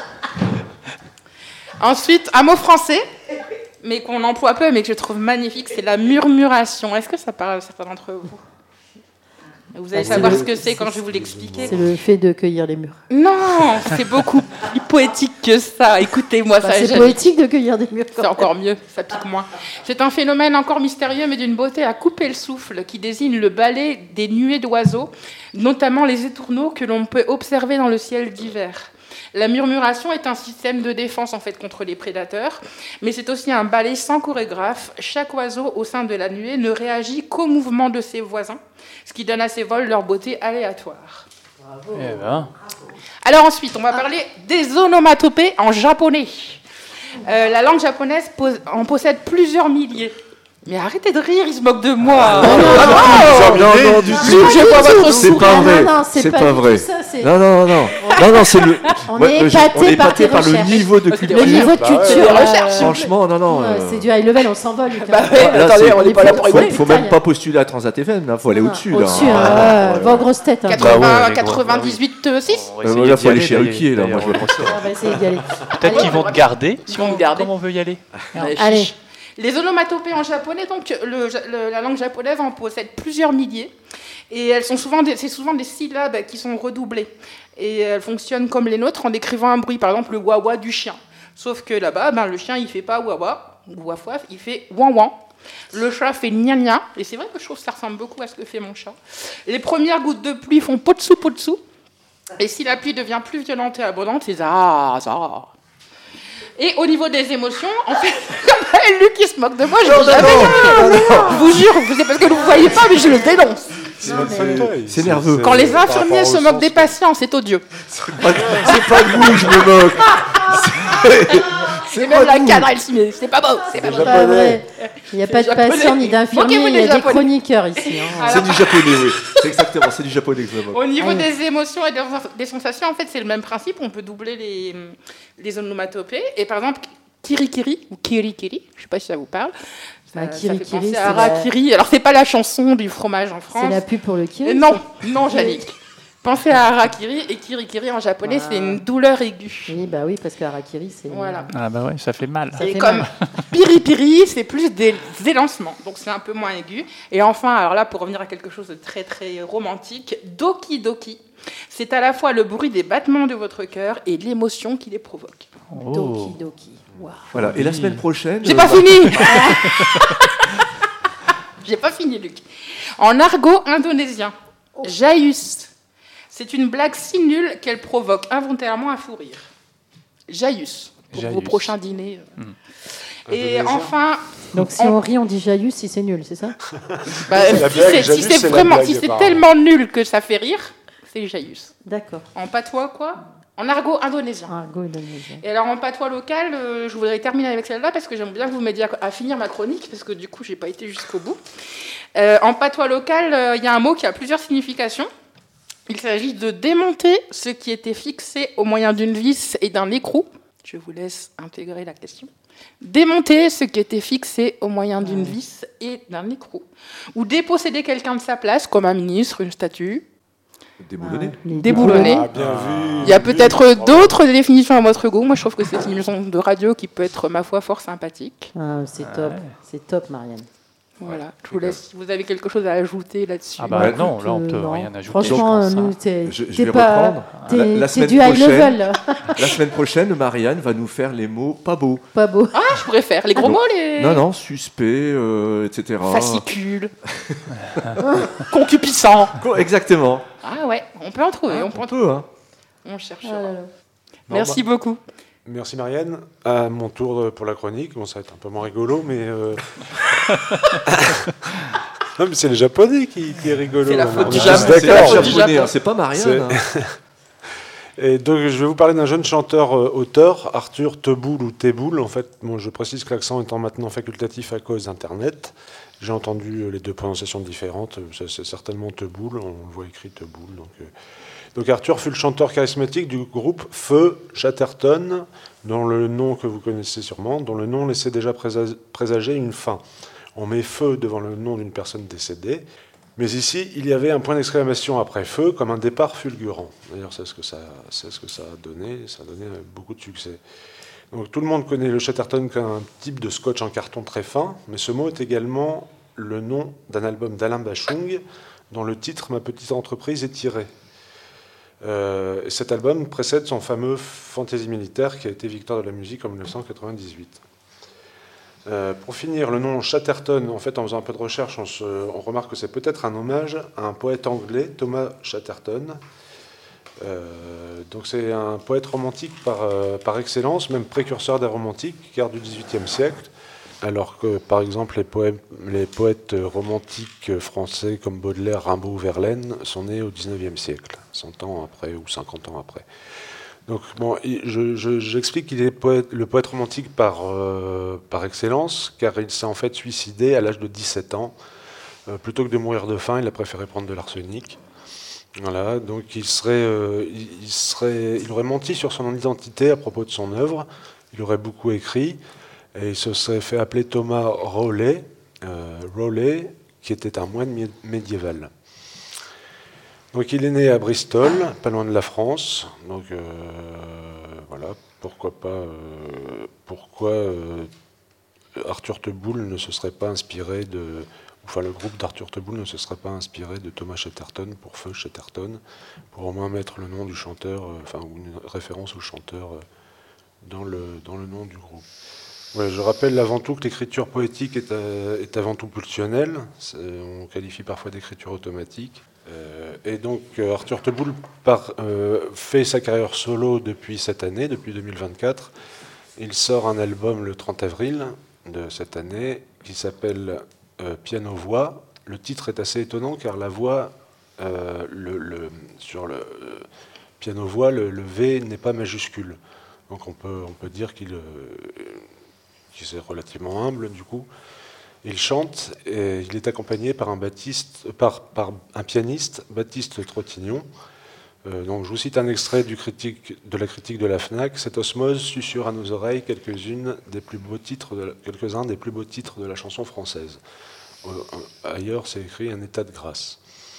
Ensuite, un mot français, mais qu'on emploie peu, mais que je trouve magnifique, c'est la murmuration. Est-ce que ça parle à certains d'entre vous ? Vous allez
Ah, c'est
savoir
le-
ce que c'est quand je vais vous l'expliquer.
C'est le fait de cueillir les murs.
Non, c'est beaucoup plus poétique que ça. Écoutez-moi
Bah,
ça.
c'est
Yannick.
poétique de cueillir des murs.
C'est encore mieux, ça pique moins. C'est un phénomène encore mystérieux, mais d'une beauté à couper le souffle, qui désigne le balai des nuées d'oiseaux, notamment les étourneaux que l'on peut observer dans le ciel d'hiver. La murmuration est un système de défense en fait contre les prédateurs, mais c'est aussi un ballet sans chorégraphe. Chaque oiseau au sein de la nuée ne réagit qu'au mouvement de ses voisins, ce qui donne à ses vols leur beauté aléatoire.
Bravo. Eh ben.
Alors ensuite, on va parler des onomatopées en japonais. Euh, la langue japonaise pose, en possède plusieurs milliers. Mais arrêtez de rire, ils se moquent de moi.
Non, non, non, non, non, du tout.
Je vois votre
C'est
sourire.
pas vrai.
Non, non, c'est
C'est
pas
pas
du
vrai.
tout ça, c'est-
Non, non, non. Non, non, c'est le.
On
Moi,
est
je-
épaté
on est
par
épaté
tes
par le
recherches.
niveau de
Le
culture.
niveau de
Bah ouais.
culture. euh,
Franchement, non, non.
ouais,
euh,
C'est du high level, on s'envole. Lucas.
Bah ouais,
là,
attendez,
c'est-
on n'est pas là pour
faut,
rigoler.
faut même pas postuler à Transat F M, là. Faut aller au-dessus, là.
Au-dessus,
Ah,
hein,
ouais.
va aux grosses têtes. hein.
quatre-vingts,
Bah ouais,
quatre-vingt-dix-huit, six.
Euh, voilà, faut aller chez Ruquier, là. Moi, je
On va essayer d'y aller.
Peut-être qu'ils vont te garder. Si
Ils vont
on,
me garder.
Comme on veut y aller.
Ouais,
Allez.
chiche. Les onomatopées en japonais, donc le- le- la langue japonaise en possède plusieurs milliers, et elles sont souvent des, c'est souvent des syllabes qui sont redoublées, et elles fonctionnent comme les nôtres en décrivant un bruit, par exemple le wawa du chien. Sauf que là-bas, ben, le chien il fait pas wawa ou waf waf, il fait wan wan. Le chat fait gna gna, et c'est vrai que je trouve que ça ressemble beaucoup à ce que fait mon chat. Les premières gouttes de pluie font potsu potsu, et si la pluie devient plus violente et abondante, c'est za za. Et au niveau des émotions, en fait, Luc qui se moque de moi, je
Non,
l'ai jamais
non,
dit.
non, non.
Je vous jure, c'est parce que vous ne voyez pas, mais je le dénonce.
C'est même pas toi, il-
C'est nerveux.
Quand les
par
infirmiers
rapport
se
au
moquent
sens
des
que-
patients, c'est odieux.
C'est pas de vous que je me moque.
Et même la cadre, elle s'y met. C'est pas beau, c'est pas beau.
C'est pas vrai. Il n'y a pas de
japonais.
patients ni d'infirmiers,
Moquez-vous
il y
des
a des
japonais.
chroniqueurs ici. hein.
C'est du japonais, oui. C'est exactement, c'est du japonais que je me moque.
Au niveau
Allez.
des émotions et des, des sensations, en fait, c'est le même principe. On peut doubler les, les onomatopées. Et par exemple, kirikiri ou kirikiri, je ne sais pas si ça vous parle. Ça,
Bah,
ça
kirikiri,
fait penser
c'est
à
la-
harakiri. Alors, c'est pas la chanson du fromage en France.
C'est la pub pour le
Et
kiri.
non, non, Yannick. Pensez à harakiri, et kirikiri en japonais,
Ah.
c'est une douleur aiguë.
Oui, bah oui, parce que harakiri, c'est.
Voilà.
Ah bah ouais, ça fait mal.
Ça
Et
fait
comme
mal.
piri-piri, c'est plus des élancements, donc c'est un peu moins aigu. Et enfin, alors là, pour revenir à quelque chose de très très romantique, doki doki, c'est à la fois le bruit des battements de votre cœur et l'émotion qui les provoque.
Oh.
Doki doki. Waouh.
Voilà. Et la semaine prochaine.
J'ai
euh,
pas
bah,
fini J'ai pas fini, Luc. En argot indonésien, jaïus, c'est une blague si nulle qu'elle provoque involontairement un fou rire. Jaïus, pour vos
Jaïus.
prochains dîners.
Hmm.
Et
Indonésien.
enfin,
Donc si
on-
on rit, on dit jaïus si c'est nul, c'est ça?
bah,
C'est la
si
blague,
c'est
Jaïus,
si c'est
c'est la
vraiment,
blague,
si c'est
apparemment.
tellement nul que ça fait rire, c'est jaïus.
D'accord.
En patois, quoi? En argot indonésien.
Argot indonésien.
Et alors en patois local, euh, je voudrais terminer avec celle-là parce que j'aime bien que vous m'aidiez à, à finir ma chronique parce que du coup j'ai pas été jusqu'au bout. Euh, en patois local, euh, il y a un mot qui a plusieurs significations. Il s'agit de démonter ce qui était fixé au moyen d'une vis et d'un écrou. Je vous laisse intégrer la question. Démonter ce qui était fixé au moyen d'une vis et d'un écrou. Ou déposséder quelqu'un de sa place, comme un ministre, une statue.
Déboulonné.
Les
Déboulonné.
Ah, bien vu.
Il y a peut-être d'autres définitions à votre goût. Moi, je trouve que c'est une émission de radio qui peut être, ma foi, fort sympathique.
Ah, c'est top. C'est top, Marianne.
Voilà. Je vous laisse si vous avez quelque chose à ajouter là-dessus.
Ah bah
Ouais.
non, là on
Euh,
peut
non.
rien ajouter.
Franchement,
je pense,
nous,
hein.
t'es
Je- je
t'es
vais
pas.
reprendre.
T'es
La- la
t'es
semaine
du high
prochaine.
level.
La semaine prochaine, Marianne va nous faire les mots pas beaux.
Pas beau.
Ah, je pourrais faire les gros mots, les.
Non, non, suspect, euh, et cetera.
Fascicule. Concupissant.
Co- Exactement.
Ah ouais, on peut en trouver. on peut en
On
trouver.
peut, hein.
On cherche.
Ah là là.
Merci
bah,
beaucoup.
Merci Marianne. À mon tour pour la chronique. Bon, ça va être un peu moins rigolo, mais. euh, non, mais c'est les Japonais qui, qui est rigolo.
C'est la
On-
faute
on
du
est
Japon.
tous
C'est la
d'accord.
faute du
japonais,
Japon.
hein, c'est pas Marianne.
C'est-
hein.
Et donc, je vais vous parler d'un jeune chanteur-auteur, Arthur Teboul ou Teboul. En fait, bon, je précise que l'accent étant maintenant facultatif à cause d'Internet. J'ai entendu euh, les deux prononciations différentes. Ça, c'est certainement Teboul. On le voit écrit Teboul. Donc, euh. donc, Arthur fut le chanteur charismatique du groupe Feu Chatterton, dont le nom que vous connaissez sûrement, dont le nom laissait déjà présa- présager une fin. On met feu devant le nom d'une personne décédée. Mais ici, il y avait un point d'exclamation après feu, comme un départ fulgurant. D'ailleurs, c'est ce que ça, c'est ce que ça a donné. Ça a donné beaucoup de succès. Donc, tout le monde connaît le Chatterton comme un type de scotch en carton très fin, mais ce mot est également le nom d'un album d'Alain Bachung, dont le titre « Ma petite entreprise » est tiré. Euh, et cet album précède son fameux Fantaisie militaire, qui a été victoire de la musique en mille neuf cent quatre-vingt-dix-huit. Euh, pour finir, le nom Chatterton, en fait, en faisant un peu de recherche, on, se, on remarque que c'est peut-être un hommage à un poète anglais, Thomas Chatterton, Euh, donc c'est un poète romantique par, euh, par excellence, même précurseur des romantiques, car du dix-huitième siècle, alors que par exemple les, poèmes, les poètes romantiques français comme Baudelaire, Rimbaud ou Verlaine sont nés au dix-neuvième siècle, cent ans après ou cinquante ans après. Donc bon, je, je, j'explique qu'il est poète, le poète romantique par, euh, par excellence, car il s'est en fait suicidé à l'âge de dix-sept ans. Euh, plutôt que de mourir de faim, il a préféré prendre de l'arsenic. Voilà, donc il serait, euh, il, serait, il aurait menti sur son identité à propos de son œuvre. Il aurait beaucoup écrit et il se serait fait appeler Thomas Rowley, euh, Rowley, qui était un moine médiéval. Donc il est né à Bristol, pas loin de la France. Donc euh, voilà, pourquoi pas, euh, pourquoi euh, Arthur Teboul ne se serait pas inspiré de Enfin, le groupe d'Arthur Teboul ne se serait pas inspiré de Thomas Chatterton pour Feu Chatterton, pour au moins mettre le nom du chanteur, euh, enfin, ou une référence au chanteur euh, dans, le, dans le nom du groupe. Ouais, je rappelle avant tout que l'écriture poétique est, euh, est avant tout pulsionnelle. C'est, on qualifie parfois d'écriture automatique. Euh, et donc, euh, Arthur Teboul par, euh, fait sa carrière solo depuis cette année, depuis deux mille vingt-quatre. Il sort un album le trente avril de cette année qui s'appelle Euh, piano-voix. Le titre est assez étonnant car la voix, euh, le, le, sur le euh, piano-voix, le, le V n'est pas majuscule. Donc on peut, on peut dire qu'il, euh, qu'il est relativement humble du coup. Il chante et il est accompagné par un, Baptiste, par, par un pianiste, Baptiste Trottignon. Euh, donc je vous cite un extrait du critique, de la critique de la FNAC. Cette osmose susurre à nos oreilles quelques-unes des plus beaux titres de la, quelques-uns des plus beaux titres de la chanson française. Euh, ailleurs, c'est écrit un état de grâce.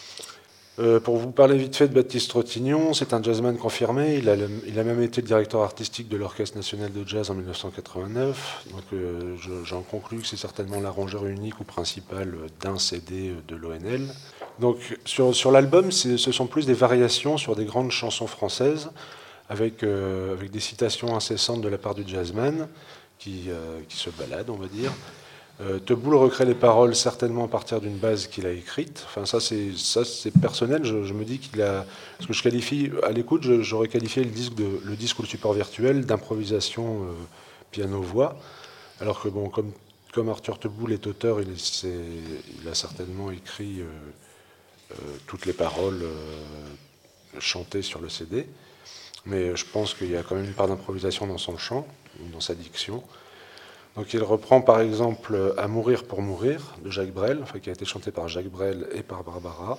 Euh, pour vous parler vite fait de Baptiste Trottignon, c'est un jazzman confirmé. Il a, le, il a même été le directeur artistique de l'Orchestre national de jazz en mille neuf cent quatre-vingt-neuf. Donc euh, je, j'en conclus que c'est certainement l'arrangeur unique ou principal d'un C D de l'O N L. Donc sur, sur l'album, c'est, ce sont plus des variations sur des grandes chansons françaises, avec, euh, avec des citations incessantes de la part du jazzman, qui, euh, qui se balade, on va dire. Euh, Teboul recrée les paroles certainement à partir d'une base qu'il a écrite. Enfin, ça, c'est, ça, c'est personnel. Je, je me dis qu'il a... Ce que je qualifie, à l'écoute, je, j'aurais qualifié le disque, de, le disque ou le support virtuel d'improvisation euh, piano-voix. Alors que, bon, comme, comme Arthur Teboul est auteur, il, est, il a certainement écrit euh, euh, toutes les paroles euh, chantées sur le C D. Mais je pense qu'il y a quand même une part d'improvisation dans son chant, dans sa diction. Donc il reprend par exemple « À mourir pour mourir » de Jacques Brel, enfin, qui a été chanté par Jacques Brel et par Barbara.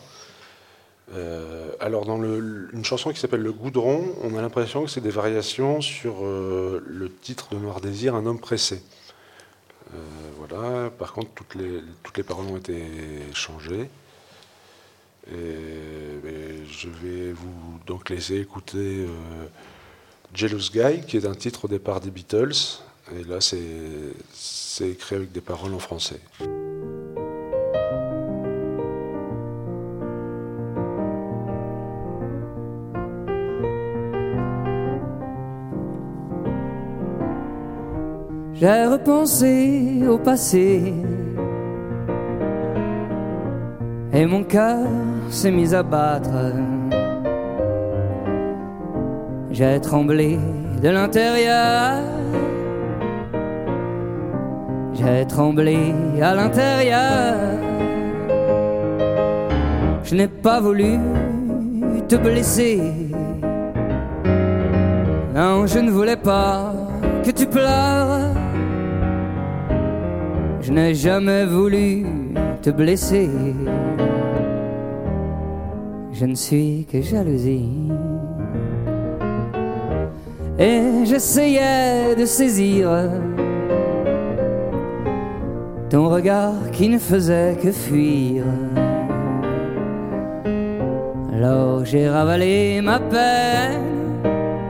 Euh, alors dans le, une chanson qui s'appelle « Le Goudron », on a l'impression que c'est des variations sur euh, le titre de Noir Désir, « Un homme pressé ». Euh, voilà. Par contre, toutes les, toutes les paroles ont été changées. Et, et je vais vous donc laisser écouter euh, « Jealous Guy », qui est un titre au départ des Beatles. Et là, c'est, c'est écrit avec des paroles en français.
J'ai repensé au passé et mon cœur s'est mis à battre. J'ai tremblé de l'intérieur. J'ai tremblé à l'intérieur. Je n'ai pas voulu te blesser. Non, je ne voulais pas que tu pleures. Je n'ai jamais voulu te blesser. Je ne suis que jalousie. Et j'essayais de saisir ton regard qui ne faisait que fuir. Alors j'ai ravalé ma peine.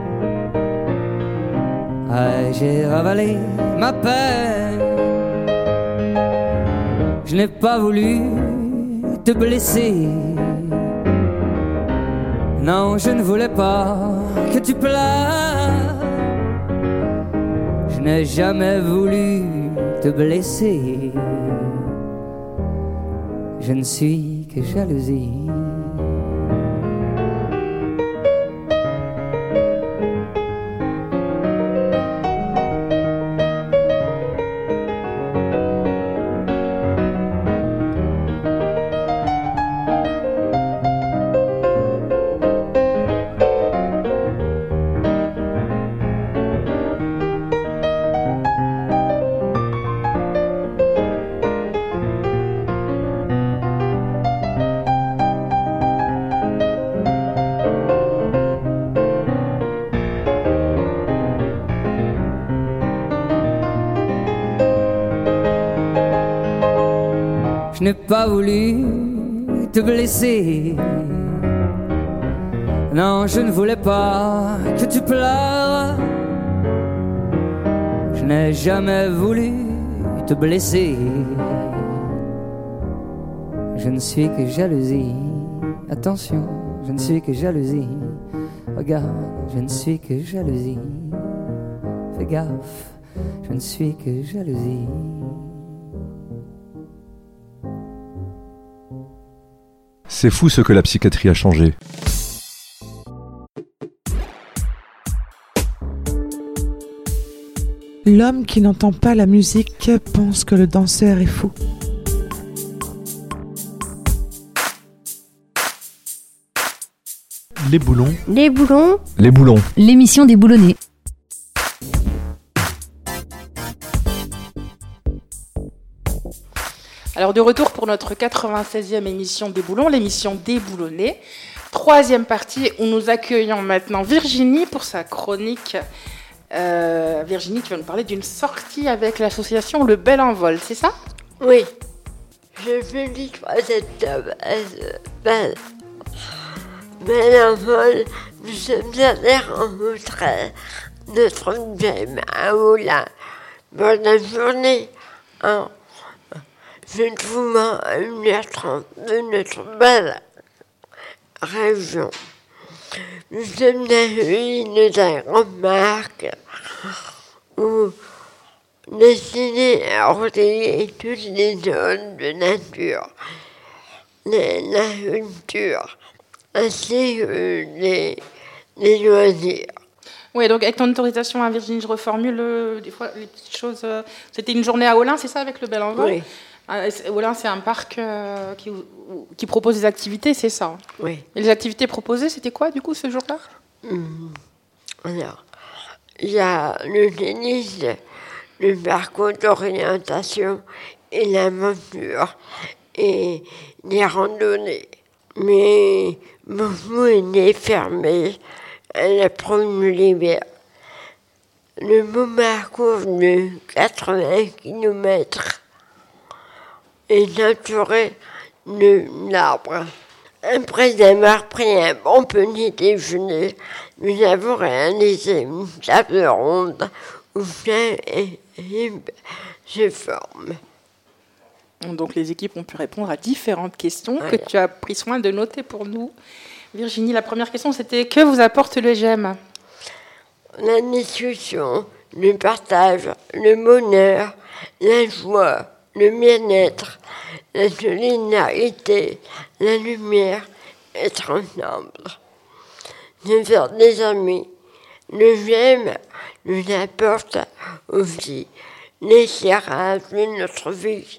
Ouais, j'ai ravalé ma peine. Je n'ai pas voulu te blesser. Non, je ne voulais pas que tu pleures. Je n'ai jamais voulu te blesser. Je ne suis que jalousie. Je n'ai pas voulu te blesser. Non, je ne voulais pas que tu pleures. Je n'ai jamais voulu te blesser. Je ne suis que jalousie. Attention, je ne suis que jalousie. Regarde, je ne suis que jalousie. Fais gaffe, je ne suis que jalousie.
C'est fou ce que la psychiatrie a changé.
L'homme qui n'entend pas la musique pense que le danseur est fou.
Les boulons.
Les boulons.
Les boulons.
L'émission des boulonnais.
Alors de retour pour notre quatre-vingt-seizième émission des boulons, l'émission des boulonnais. Troisième partie où nous accueillons maintenant Virginie pour sa chronique. Euh, Virginie, tu vas nous parler d'une sortie avec l'association Le Bel Envol, c'est ça ?
Oui. Je me dis que cette belle, bel envol, nous sommes allés rencontrer notre gemme à Oula pour la journée en retrouvant à une heure trente de notre belle région. Nous sommes allés dans un grand parc où destinés à relayer toutes les zones de nature, les, la culture, ainsi que les, les loisirs.
Oui, donc avec ton autorisation, hein, Virginie, je reformule euh, des fois les petites choses. Euh, c'était une journée à Olin, c'est ça, avec le Bel Envol ?
Oui.
Euh, Olin, c'est un parc euh, qui, qui propose des activités, c'est ça ?
Oui.
Et les activités proposées, c'était quoi, du coup, ce jour-là ?
Mmh. Alors, il y a le tennis, le parcours d'orientation et la monture et les randonnées. Mais beaucoup étaient fermés à la première l'hiver. Le beau parcours de quatre-vingts kilomètres est entouré de l'arbre. Après avoir pris un bon petit déjeuner, nous avons réalisé une table ronde où chaque équipe se forme.
Donc les équipes ont pu répondre à différentes questions
Voilà.
que tu as pris soin de noter pour nous. Virginie, la première question, c'était que vous apporte le G E M ?
La discussion, le partage, le bonheur, la joie, le bien-être, la solidarité, la lumière, être ensemble. De faire des amis. Le G E M nous apporte aussi l'éclairage de notre vie.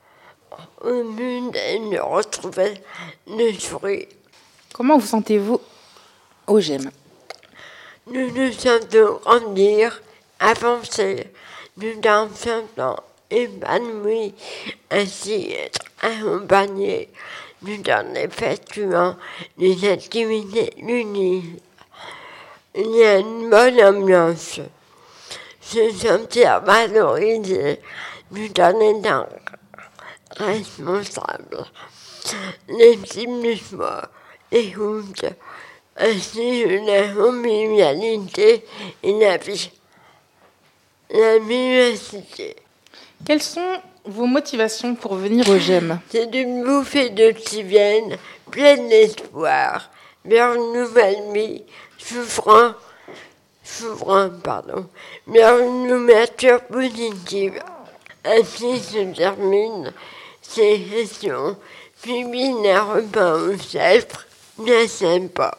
Au but de retrouver le sourire.
Comment vous sentez-vous au G E M ?
Nous nous sentons grandir, avancer, nous nous sentons épanouis, ainsi être accompagnés, nous en effectuant des activités uniques. Il y a une bonne ambiance, se sentir valorisé, nous en étant responsable. L'estime de soi, l'écoute, ainsi que la convivialité et la vie. La vivacité.
Quelles sont vos motivations pour venir au G E M ?
C'est une bouffée d'oxygène pleine d'espoir vers une nouvelle vie, souffrant, souffrant, pardon, vers une ouverture positive. Ainsi se terminent ces questions, suivies d'un repas au chef bien sympa.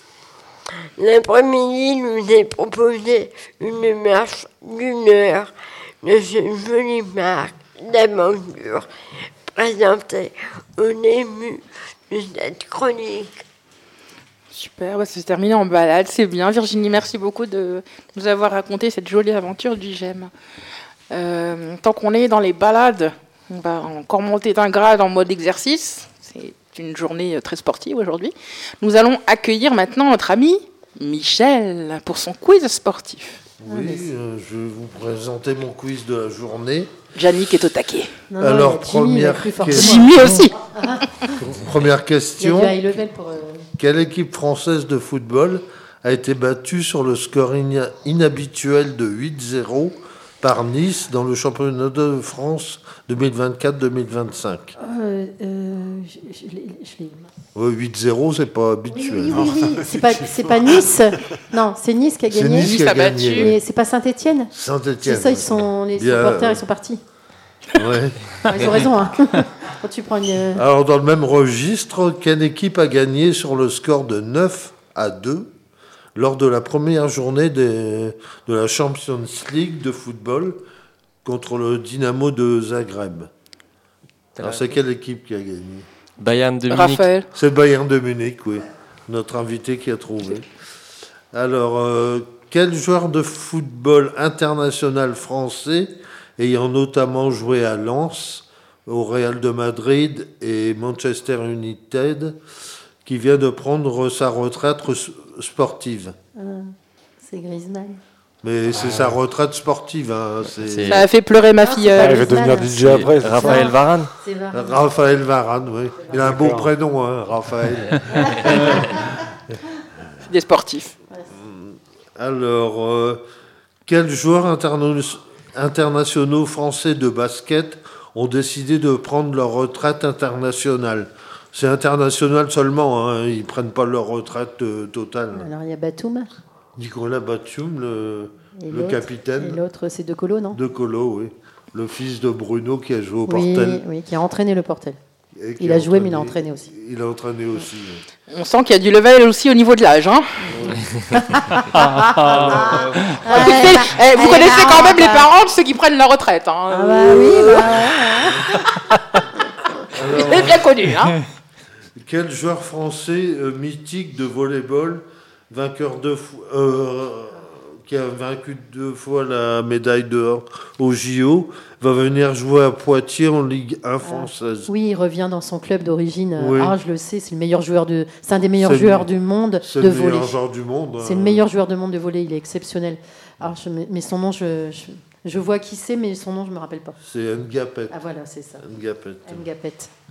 L'après-midi nous est proposé une marche d'une heure de ce joli parc d'aventure présenté au début de cette chronique.
Super, bah, ça s'est terminé en balade, c'est bien. Virginie, merci beaucoup de nous avoir raconté cette jolie aventure du G E M. Euh, tant qu'on est dans les balades, on va encore monter d'un grade en mode exercice. C'est une journée très sportive aujourd'hui. Nous allons accueillir maintenant notre ami Michel pour son quiz sportif.
Oui, euh, je vais vous présenter mon quiz de la journée.
Yannick est au taquet.
Non, non,
Alors,
il y a Jimmy, il a
première
plus fort que
question.
moi.
Jimmy aussi.
Première
Il
question.
y a du high level pour. euh,
Quelle équipe française de football a été battue sur le score ina- inhabituel de huit zéro par Nice dans le championnat de France deux mille vingt-quatre deux mille vingt-cinq?
Euh, euh, je, je l'ai- je l'ai-
Ouais, huit zéro, c'est pas
Oui,
habituel.
oui, oui, oui. C'est pas, c'est pas Nice. Non, c'est Nice qui a
C'est
gagné.
Nice qui a gagné.
Mais c'est pas Saint-Étienne.
Saint-Étienne.
C'est ça, ils sont les
Il y a-
supporters, ils sont partis.
Ouais.
Ah, ils ont raison. Hein. Quand tu prends une.
Alors, dans le même registre, quelle équipe a gagné sur le score de neuf à deux lors de la première journée des- de la Champions League de football contre le Dynamo de Zagreb? Alors, c'est quelle équipe qui a gagné?
Bayern de Munich.
Raphaël.
C'est Bayern de Munich, oui. Notre invité qui a trouvé. Alors, euh, quel joueur de football international français, ayant notamment joué à Lens, au Real de Madrid et Manchester United, qui vient de prendre sa retraite s- sportive?
Ah, c'est Griezmann.
Mais c'est sa retraite sportive. Hein, c'est-
C'est-
Ça a fait pleurer ma fille.
Ah,
Ah, il va devenir D J après. c'est ça
Raphaël Varane.
C'est Varane.
Raphaël Varane, oui. Il a un beau
D'accord.
prénom, hein, Raphaël.
Des sportifs.
Alors, euh, quels joueurs interna- internationaux français de basket ont décidé de prendre leur retraite internationale? C'est international seulement, hein, ils ne prennent pas leur retraite euh, totale.
Alors il y a Batum.
Nicolas Batum, le,
Et
le
l'autre-
capitaine
Et l'autre, c'est De Colo, non?
de Colo, oui. Le fils de Bruno qui a joué au
Oui,
Portel.
oui, qui a entraîné le Portel.
et qui
Il a joué, mais il a entraîné aussi.
Il a entraîné aussi. oui.
On sent qu'il y a du level aussi au niveau de l'âge. Hein.
Ah,
Écoutez,
elle est-
eh, vous
elle est
connaissez quand même
marrante,
les
hein.
parents de ceux qui prennent la retraite. Hein.
Ah bah oui, bah ouais.
Il est bien connu. Hein.
Quel joueur français euh, mythique de volleyball, vainqueur deux fois, euh, qui a vaincu deux fois la médaille d'or au J O, va venir jouer à Poitiers en Ligue un française?
Oui, il revient dans son club d'origine.
Oui.
Ah, je le sais, c'est le meilleur joueur de, c'est un des meilleurs
C'est le-
joueurs du monde
C'est
de
le meilleur
volley.
joueur du monde.
C'est le
hein.
meilleur joueur du monde de volley. Il est exceptionnel. Alors, je, me- mais son nom, je, je, je vois qui c'est, mais son nom, je me rappelle pas.
C'est Ngapet.
Ah voilà, c'est ça.
Ngapet.
Ngapet.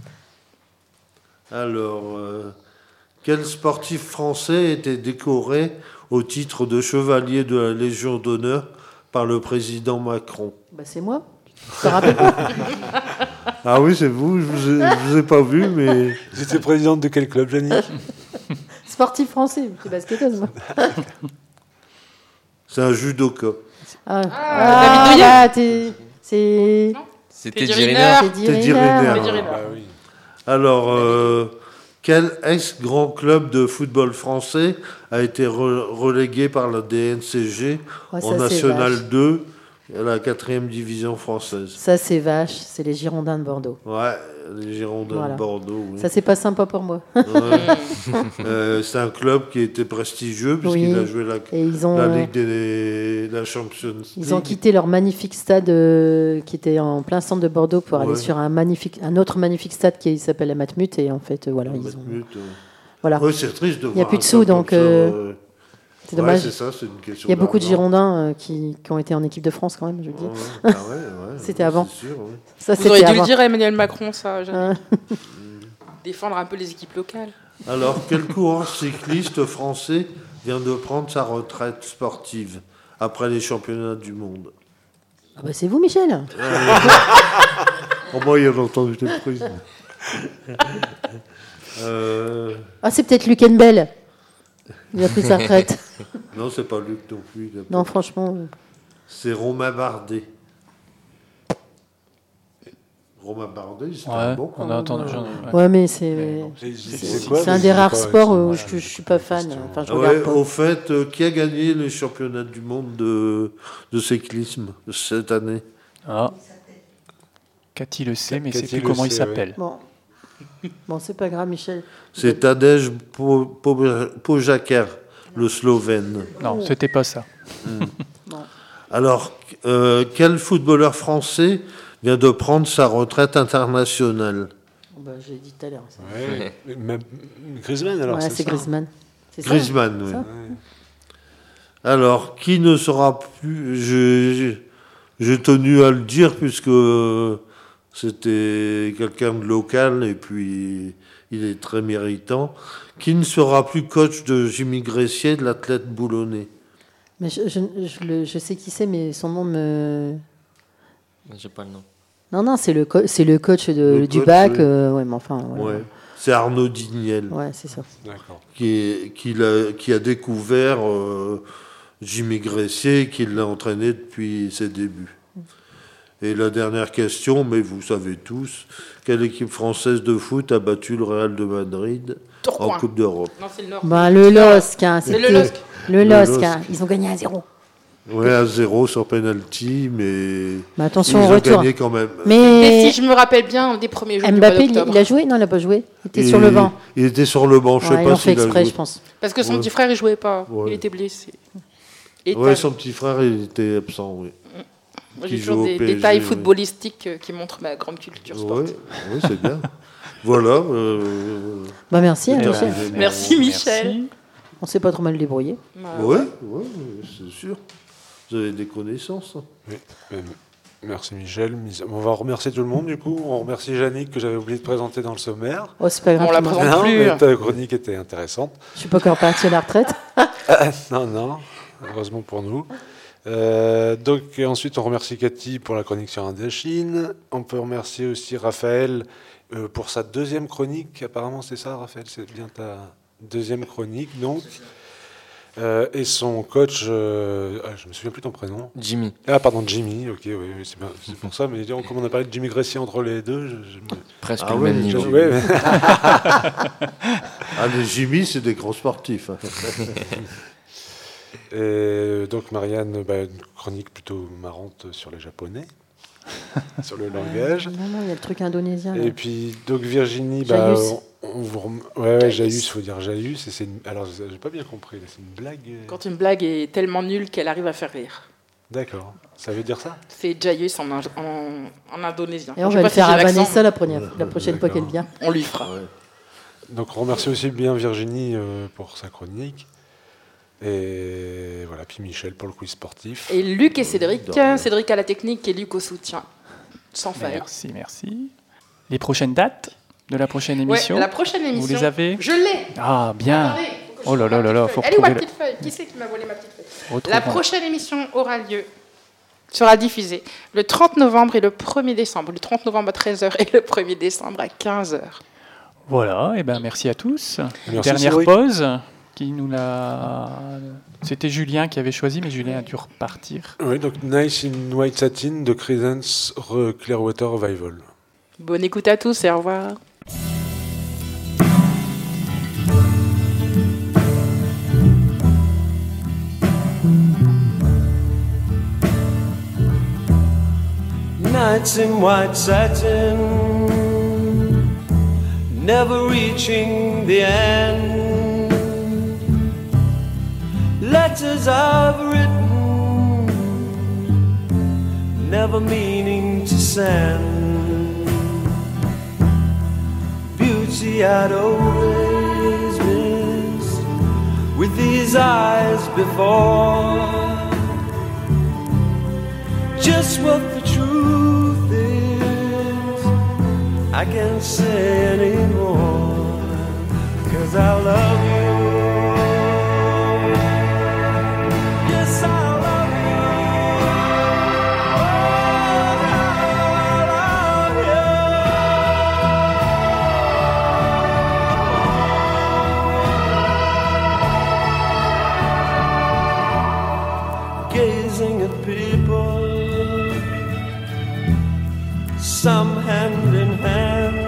Alors, euh, quel sportif français était décoré au titre de chevalier de la Légion d'honneur par le président Macron?
Bah, c'est moi. Je te rappelle pas.
Ah oui, c'est vous, je vous ai, je vous ai pas vu, mais...
Vous étiez présidente de quel club, Yannick?
Sportif français, je suis basketteuse, moi.
C'est un judoka.
Ah,
Ah, David Douillet.
bah, t'es- c'est.
C'était
Teddy
Riner.
Riner.
Teddy
Teddy
Riner.
Riner.
Teddy Riner.
Bah oui.
Alors, euh, quel ex-grand club de football français a été re- relégué par la D N C G
Ouais, ça,
en
c'est
National
vache.
deux, à la quatrième division française?
Ça, c'est vache. C'est les Girondins de Bordeaux.
Ouais, les Girondins
Voilà.
de Bordeaux. Oui.
Ça, c'est pas sympa pour moi.
Ouais. Euh, c'est un club qui était prestigieux puisqu'il
Oui.
a joué la,
Et ils ont,
la Ligue des la Champions
ils ont
League.
quitté leur magnifique stade euh, qui était en plein centre de Bordeaux pour aller
Ouais.
sur un magnifique, un autre magnifique stade qui s'appelle la Matmut. Et en fait, euh, voilà, ils ont.
Matmut, ouais.
Voilà.
Ouais, c'est triste de
Il n'y a
voir
plus
un
de sous,
club
donc
comme ça,
euh,
ouais.
c'est
Ouais,
dommage.
c'est ça, c'est une question
Il y a beaucoup de
d'argent.
Girondins euh, qui, qui ont été en équipe de France quand même, je veux dire.
Ouais, ah ouais, ouais,
C'était
ouais,
avant.
c'est sûr, ouais.
Ça,
Vous auriez
c'était
dû le
avant.
dire à Emmanuel Macron, ça. Jeanne.
Ah.
Défendre un peu les équipes locales.
Alors, quel coureur cycliste français vient de prendre sa retraite sportive après les championnats du monde?
Ah bah, c'est vous, Michel.
Au moins, il y a longtemps que j'étais le président. Euh,
Ah, c'est peut-être Luc Bell. Il a pris sa retraite.
Non, c'est pas Luc non plus. il a pas-
Non, franchement. euh,
C'est Romain Bardet. Romain Bardet, c'est un
Ouais,
bon
on a
quand
entendu.
même,
j'en
hein.
ai- ouais.
Ouais, mais c'est.
C'est-
C'est
c'est quoi,
c'est un
mais
des
je
rares
sais pas,
sports
c'est-
où
voilà,
je, je suis pas fan. Enfin, je
Ah
regarde
ouais,
pas.
au fait, euh, qui a gagné les championnats du monde de, de cyclisme cette année?
Ah. Cathy le sait, mais
Cathy
c'est plus
le
comment il
sait,
s'appelle.
Bon, bon, c'est pas grave, Michel.
C'est Tadej Po- Po- Pogačar, le Slovène.
Non, c'était pas ça.
Bon.
Alors, euh, quel footballeur français vient de prendre sa retraite internationale?
Bah, j'ai dit tout à l'heure. ça.
Ouais. Même Griezmann, alors
Ouais,
c'est
c'est
ça
Griezmann. C'est ça,
Griezmann, oui.
ça
Alors, qui ne sera plus... Je, je- j'ai tenu à le dire puisque c'était quelqu'un de local et puis il est très méritant. Qui ne sera plus coach de Jimmy Gressier, de l'athlète boulonnais?
Mais je, je, je, le- je sais qui c'est, mais son nom me.
J'ai pas le nom.
Non, non, c'est le, co- c'est le coach de,
Le
du
coach,
bac.
oui.
euh, ouais, mais enfin. voilà.
Ouais. C'est Arnaud Dignel.
Ouais, c'est ça.
D'accord.
Qui, est- qui, l'a- qui a découvert euh, Jimmy Gressier et qui l'a entraîné depuis ses débuts. Et la dernière question, mais vous savez tous, quelle équipe française de foot a battu le Real de Madrid
Tourcoing.
en Coupe d'Europe?
Non, c'est le Nord.
Bah, le LOSC, hein,
C'est le
c'était-
LOSC.
Le
Le
LOSC,
LOSC.
hein, ils ont gagné à zéro.
Ouais, à zéro sur penalty, mais
Mais attention
ils
au
ont
retour.
gagné quand même.
Mais
Et si je me rappelle bien, des premiers jours du mois
Mbappé, il,
d'octobre.
il a joué? Non, il n'a pas joué. Il était
Et
sur le banc.
Il était sur le banc, je sais
Ouais, ils
pas
l'ont fait
s'il a
exprès,
joué.
je pense.
Parce que son
Ouais.
petit frère, il jouait pas.
Ouais.
Il était blessé. Et
Ouais,
t'as-
son petit frère, il était absent, oui.
Moi,
Qui
j'ai toujours
joue au
des
P S G,
détails
oui.
footballistiques euh, qui montrent ma grande culture
Ouais,
sportive.
oui, c'est bien. Voilà. euh,
Bah, merci, hein,
c'est
Michel.
terminé.
Merci, Michel.
Merci.
On s'est pas trop mal débrouillé.
Bah,
Ouais, ouais, c'est sûr. Vous avez des connaissances. hein.
Oui. Euh, Merci Michel. Mis- On va remercier tout le monde du coup. On remercie Yannick que j'avais oublié de présenter dans le sommaire.
Oh, c'est pas grave.
On la
tout le monde.
présente
Non,
plus.
mais ta chronique était intéressante.
Je suis pas encore parti à la retraite.
Ah, non, non, heureusement pour nous. Euh, donc et ensuite on remercie Cathy pour la chronique sur Indochine. On peut remercier aussi Raphaël euh, pour sa deuxième chronique. Apparemment c'est ça, Raphaël, c'est bien ta deuxième chronique donc. Euh, et son coach, euh, ah, je me souviens plus de ton prénom.
Jimmy.
Ah pardon, Jimmy. Ok, oui, oui, c'est, bien- c'est pour ça. Mais disons, comme on a parlé de Jimmy Gressier entre les deux, je, je me-
Presque
Ah
le
ouais,
même
déjà,
niveau.
Ouais, mais-
Ah, les Jimmy, c'est des grands sportifs. hein.
Et donc Marianne, bah, une chronique plutôt marrante sur les Japonais, sur le langage.
Non, non, il y a le truc indonésien. là.
Et puis donc Virginie, bah,
Jaïus.
on, on vous rem- ouais, ouais, Jaïus, faut dire Jaïus. Et c'est une- alors j'ai pas bien compris, là, c'est une blague. euh,
Quand une blague est tellement nulle qu'elle arrive à faire rire.
D'accord, ça veut dire ça.
C'est Jayus en, in- en, en indonésien.
Et on
Je
va
sais
le
pas
faire
si
à
j'ai l'accent.
Vanessa la, première, la prochaine fois
D'accord.
qu'elle vient.
On lui fera.
Donc on remercie aussi bien Virginie euh, pour sa chronique. Et voilà, puis Michel pour le quiz sportif.
Et Luc et Cédric.
De rien.
Cédric à la technique et Luc au soutien. Sans faille.
Merci, merci. Les prochaines dates de la prochaine
Ouais,
émission
la prochaine émission.
Vous les avez
Je l'ai.
Ah, bien.
Attendez, faut que je
Oh là
trouve
là
ma
là là,
petite
faut
feuille. Elle est où ma
retrouver
petite feuille? Qui c'est qui m'a volé ma petite feuille?
Retrouvons-
La prochaine émission aura lieu, sera diffusée le trente novembre et le premier décembre. Le trente novembre à treize heures et le premier décembre à quinze heures.
Voilà, et ben merci à tous.
Merci,
Dernière
Cédric.
pause qui nous l'a. C'était Julien qui avait choisi, mais Julien a dû repartir.
Oui, donc Nice in White Satin de Creedence Re- Clearwater Revival.
Bonne écoute à tous et au revoir.
Nights in white satin, never reaching the end. Letters I've written, never meaning to send. Beauty I'd always missed with these eyes before. Just what the truth is, I can't say anymore, 'cause I love you. Yes, I love you. Oh, I love you. Gazing at people, some hand in hand,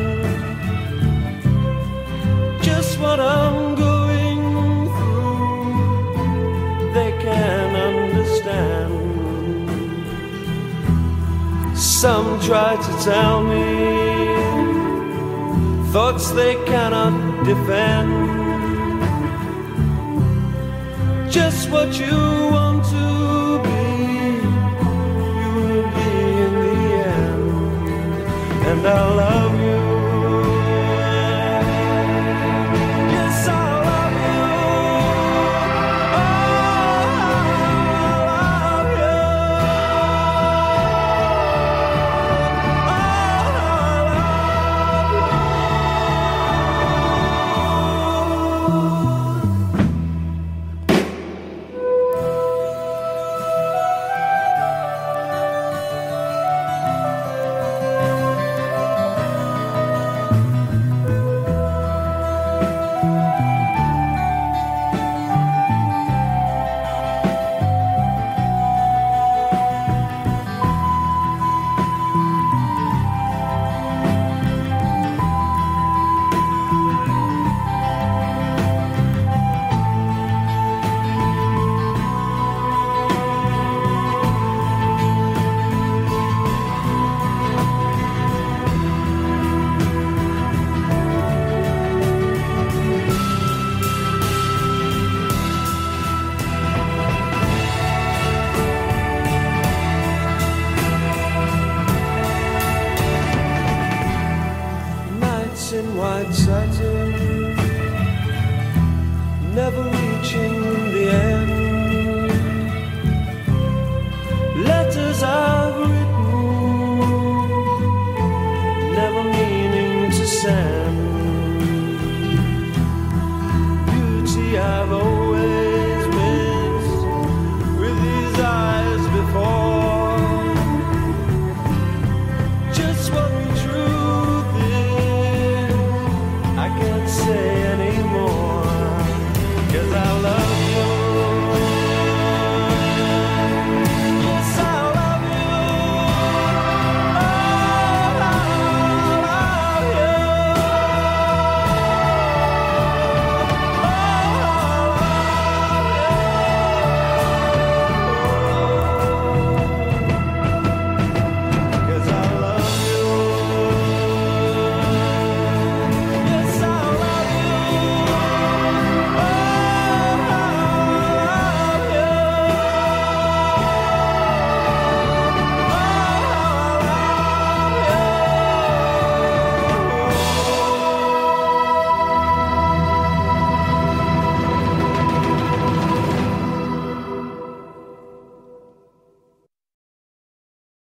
just what I'm going through, they can understand. Some try to tell me thoughts they cannot defend, just what you want to be, you will be in the end. And I love you. Yes, I love you. Oh, I love you.
never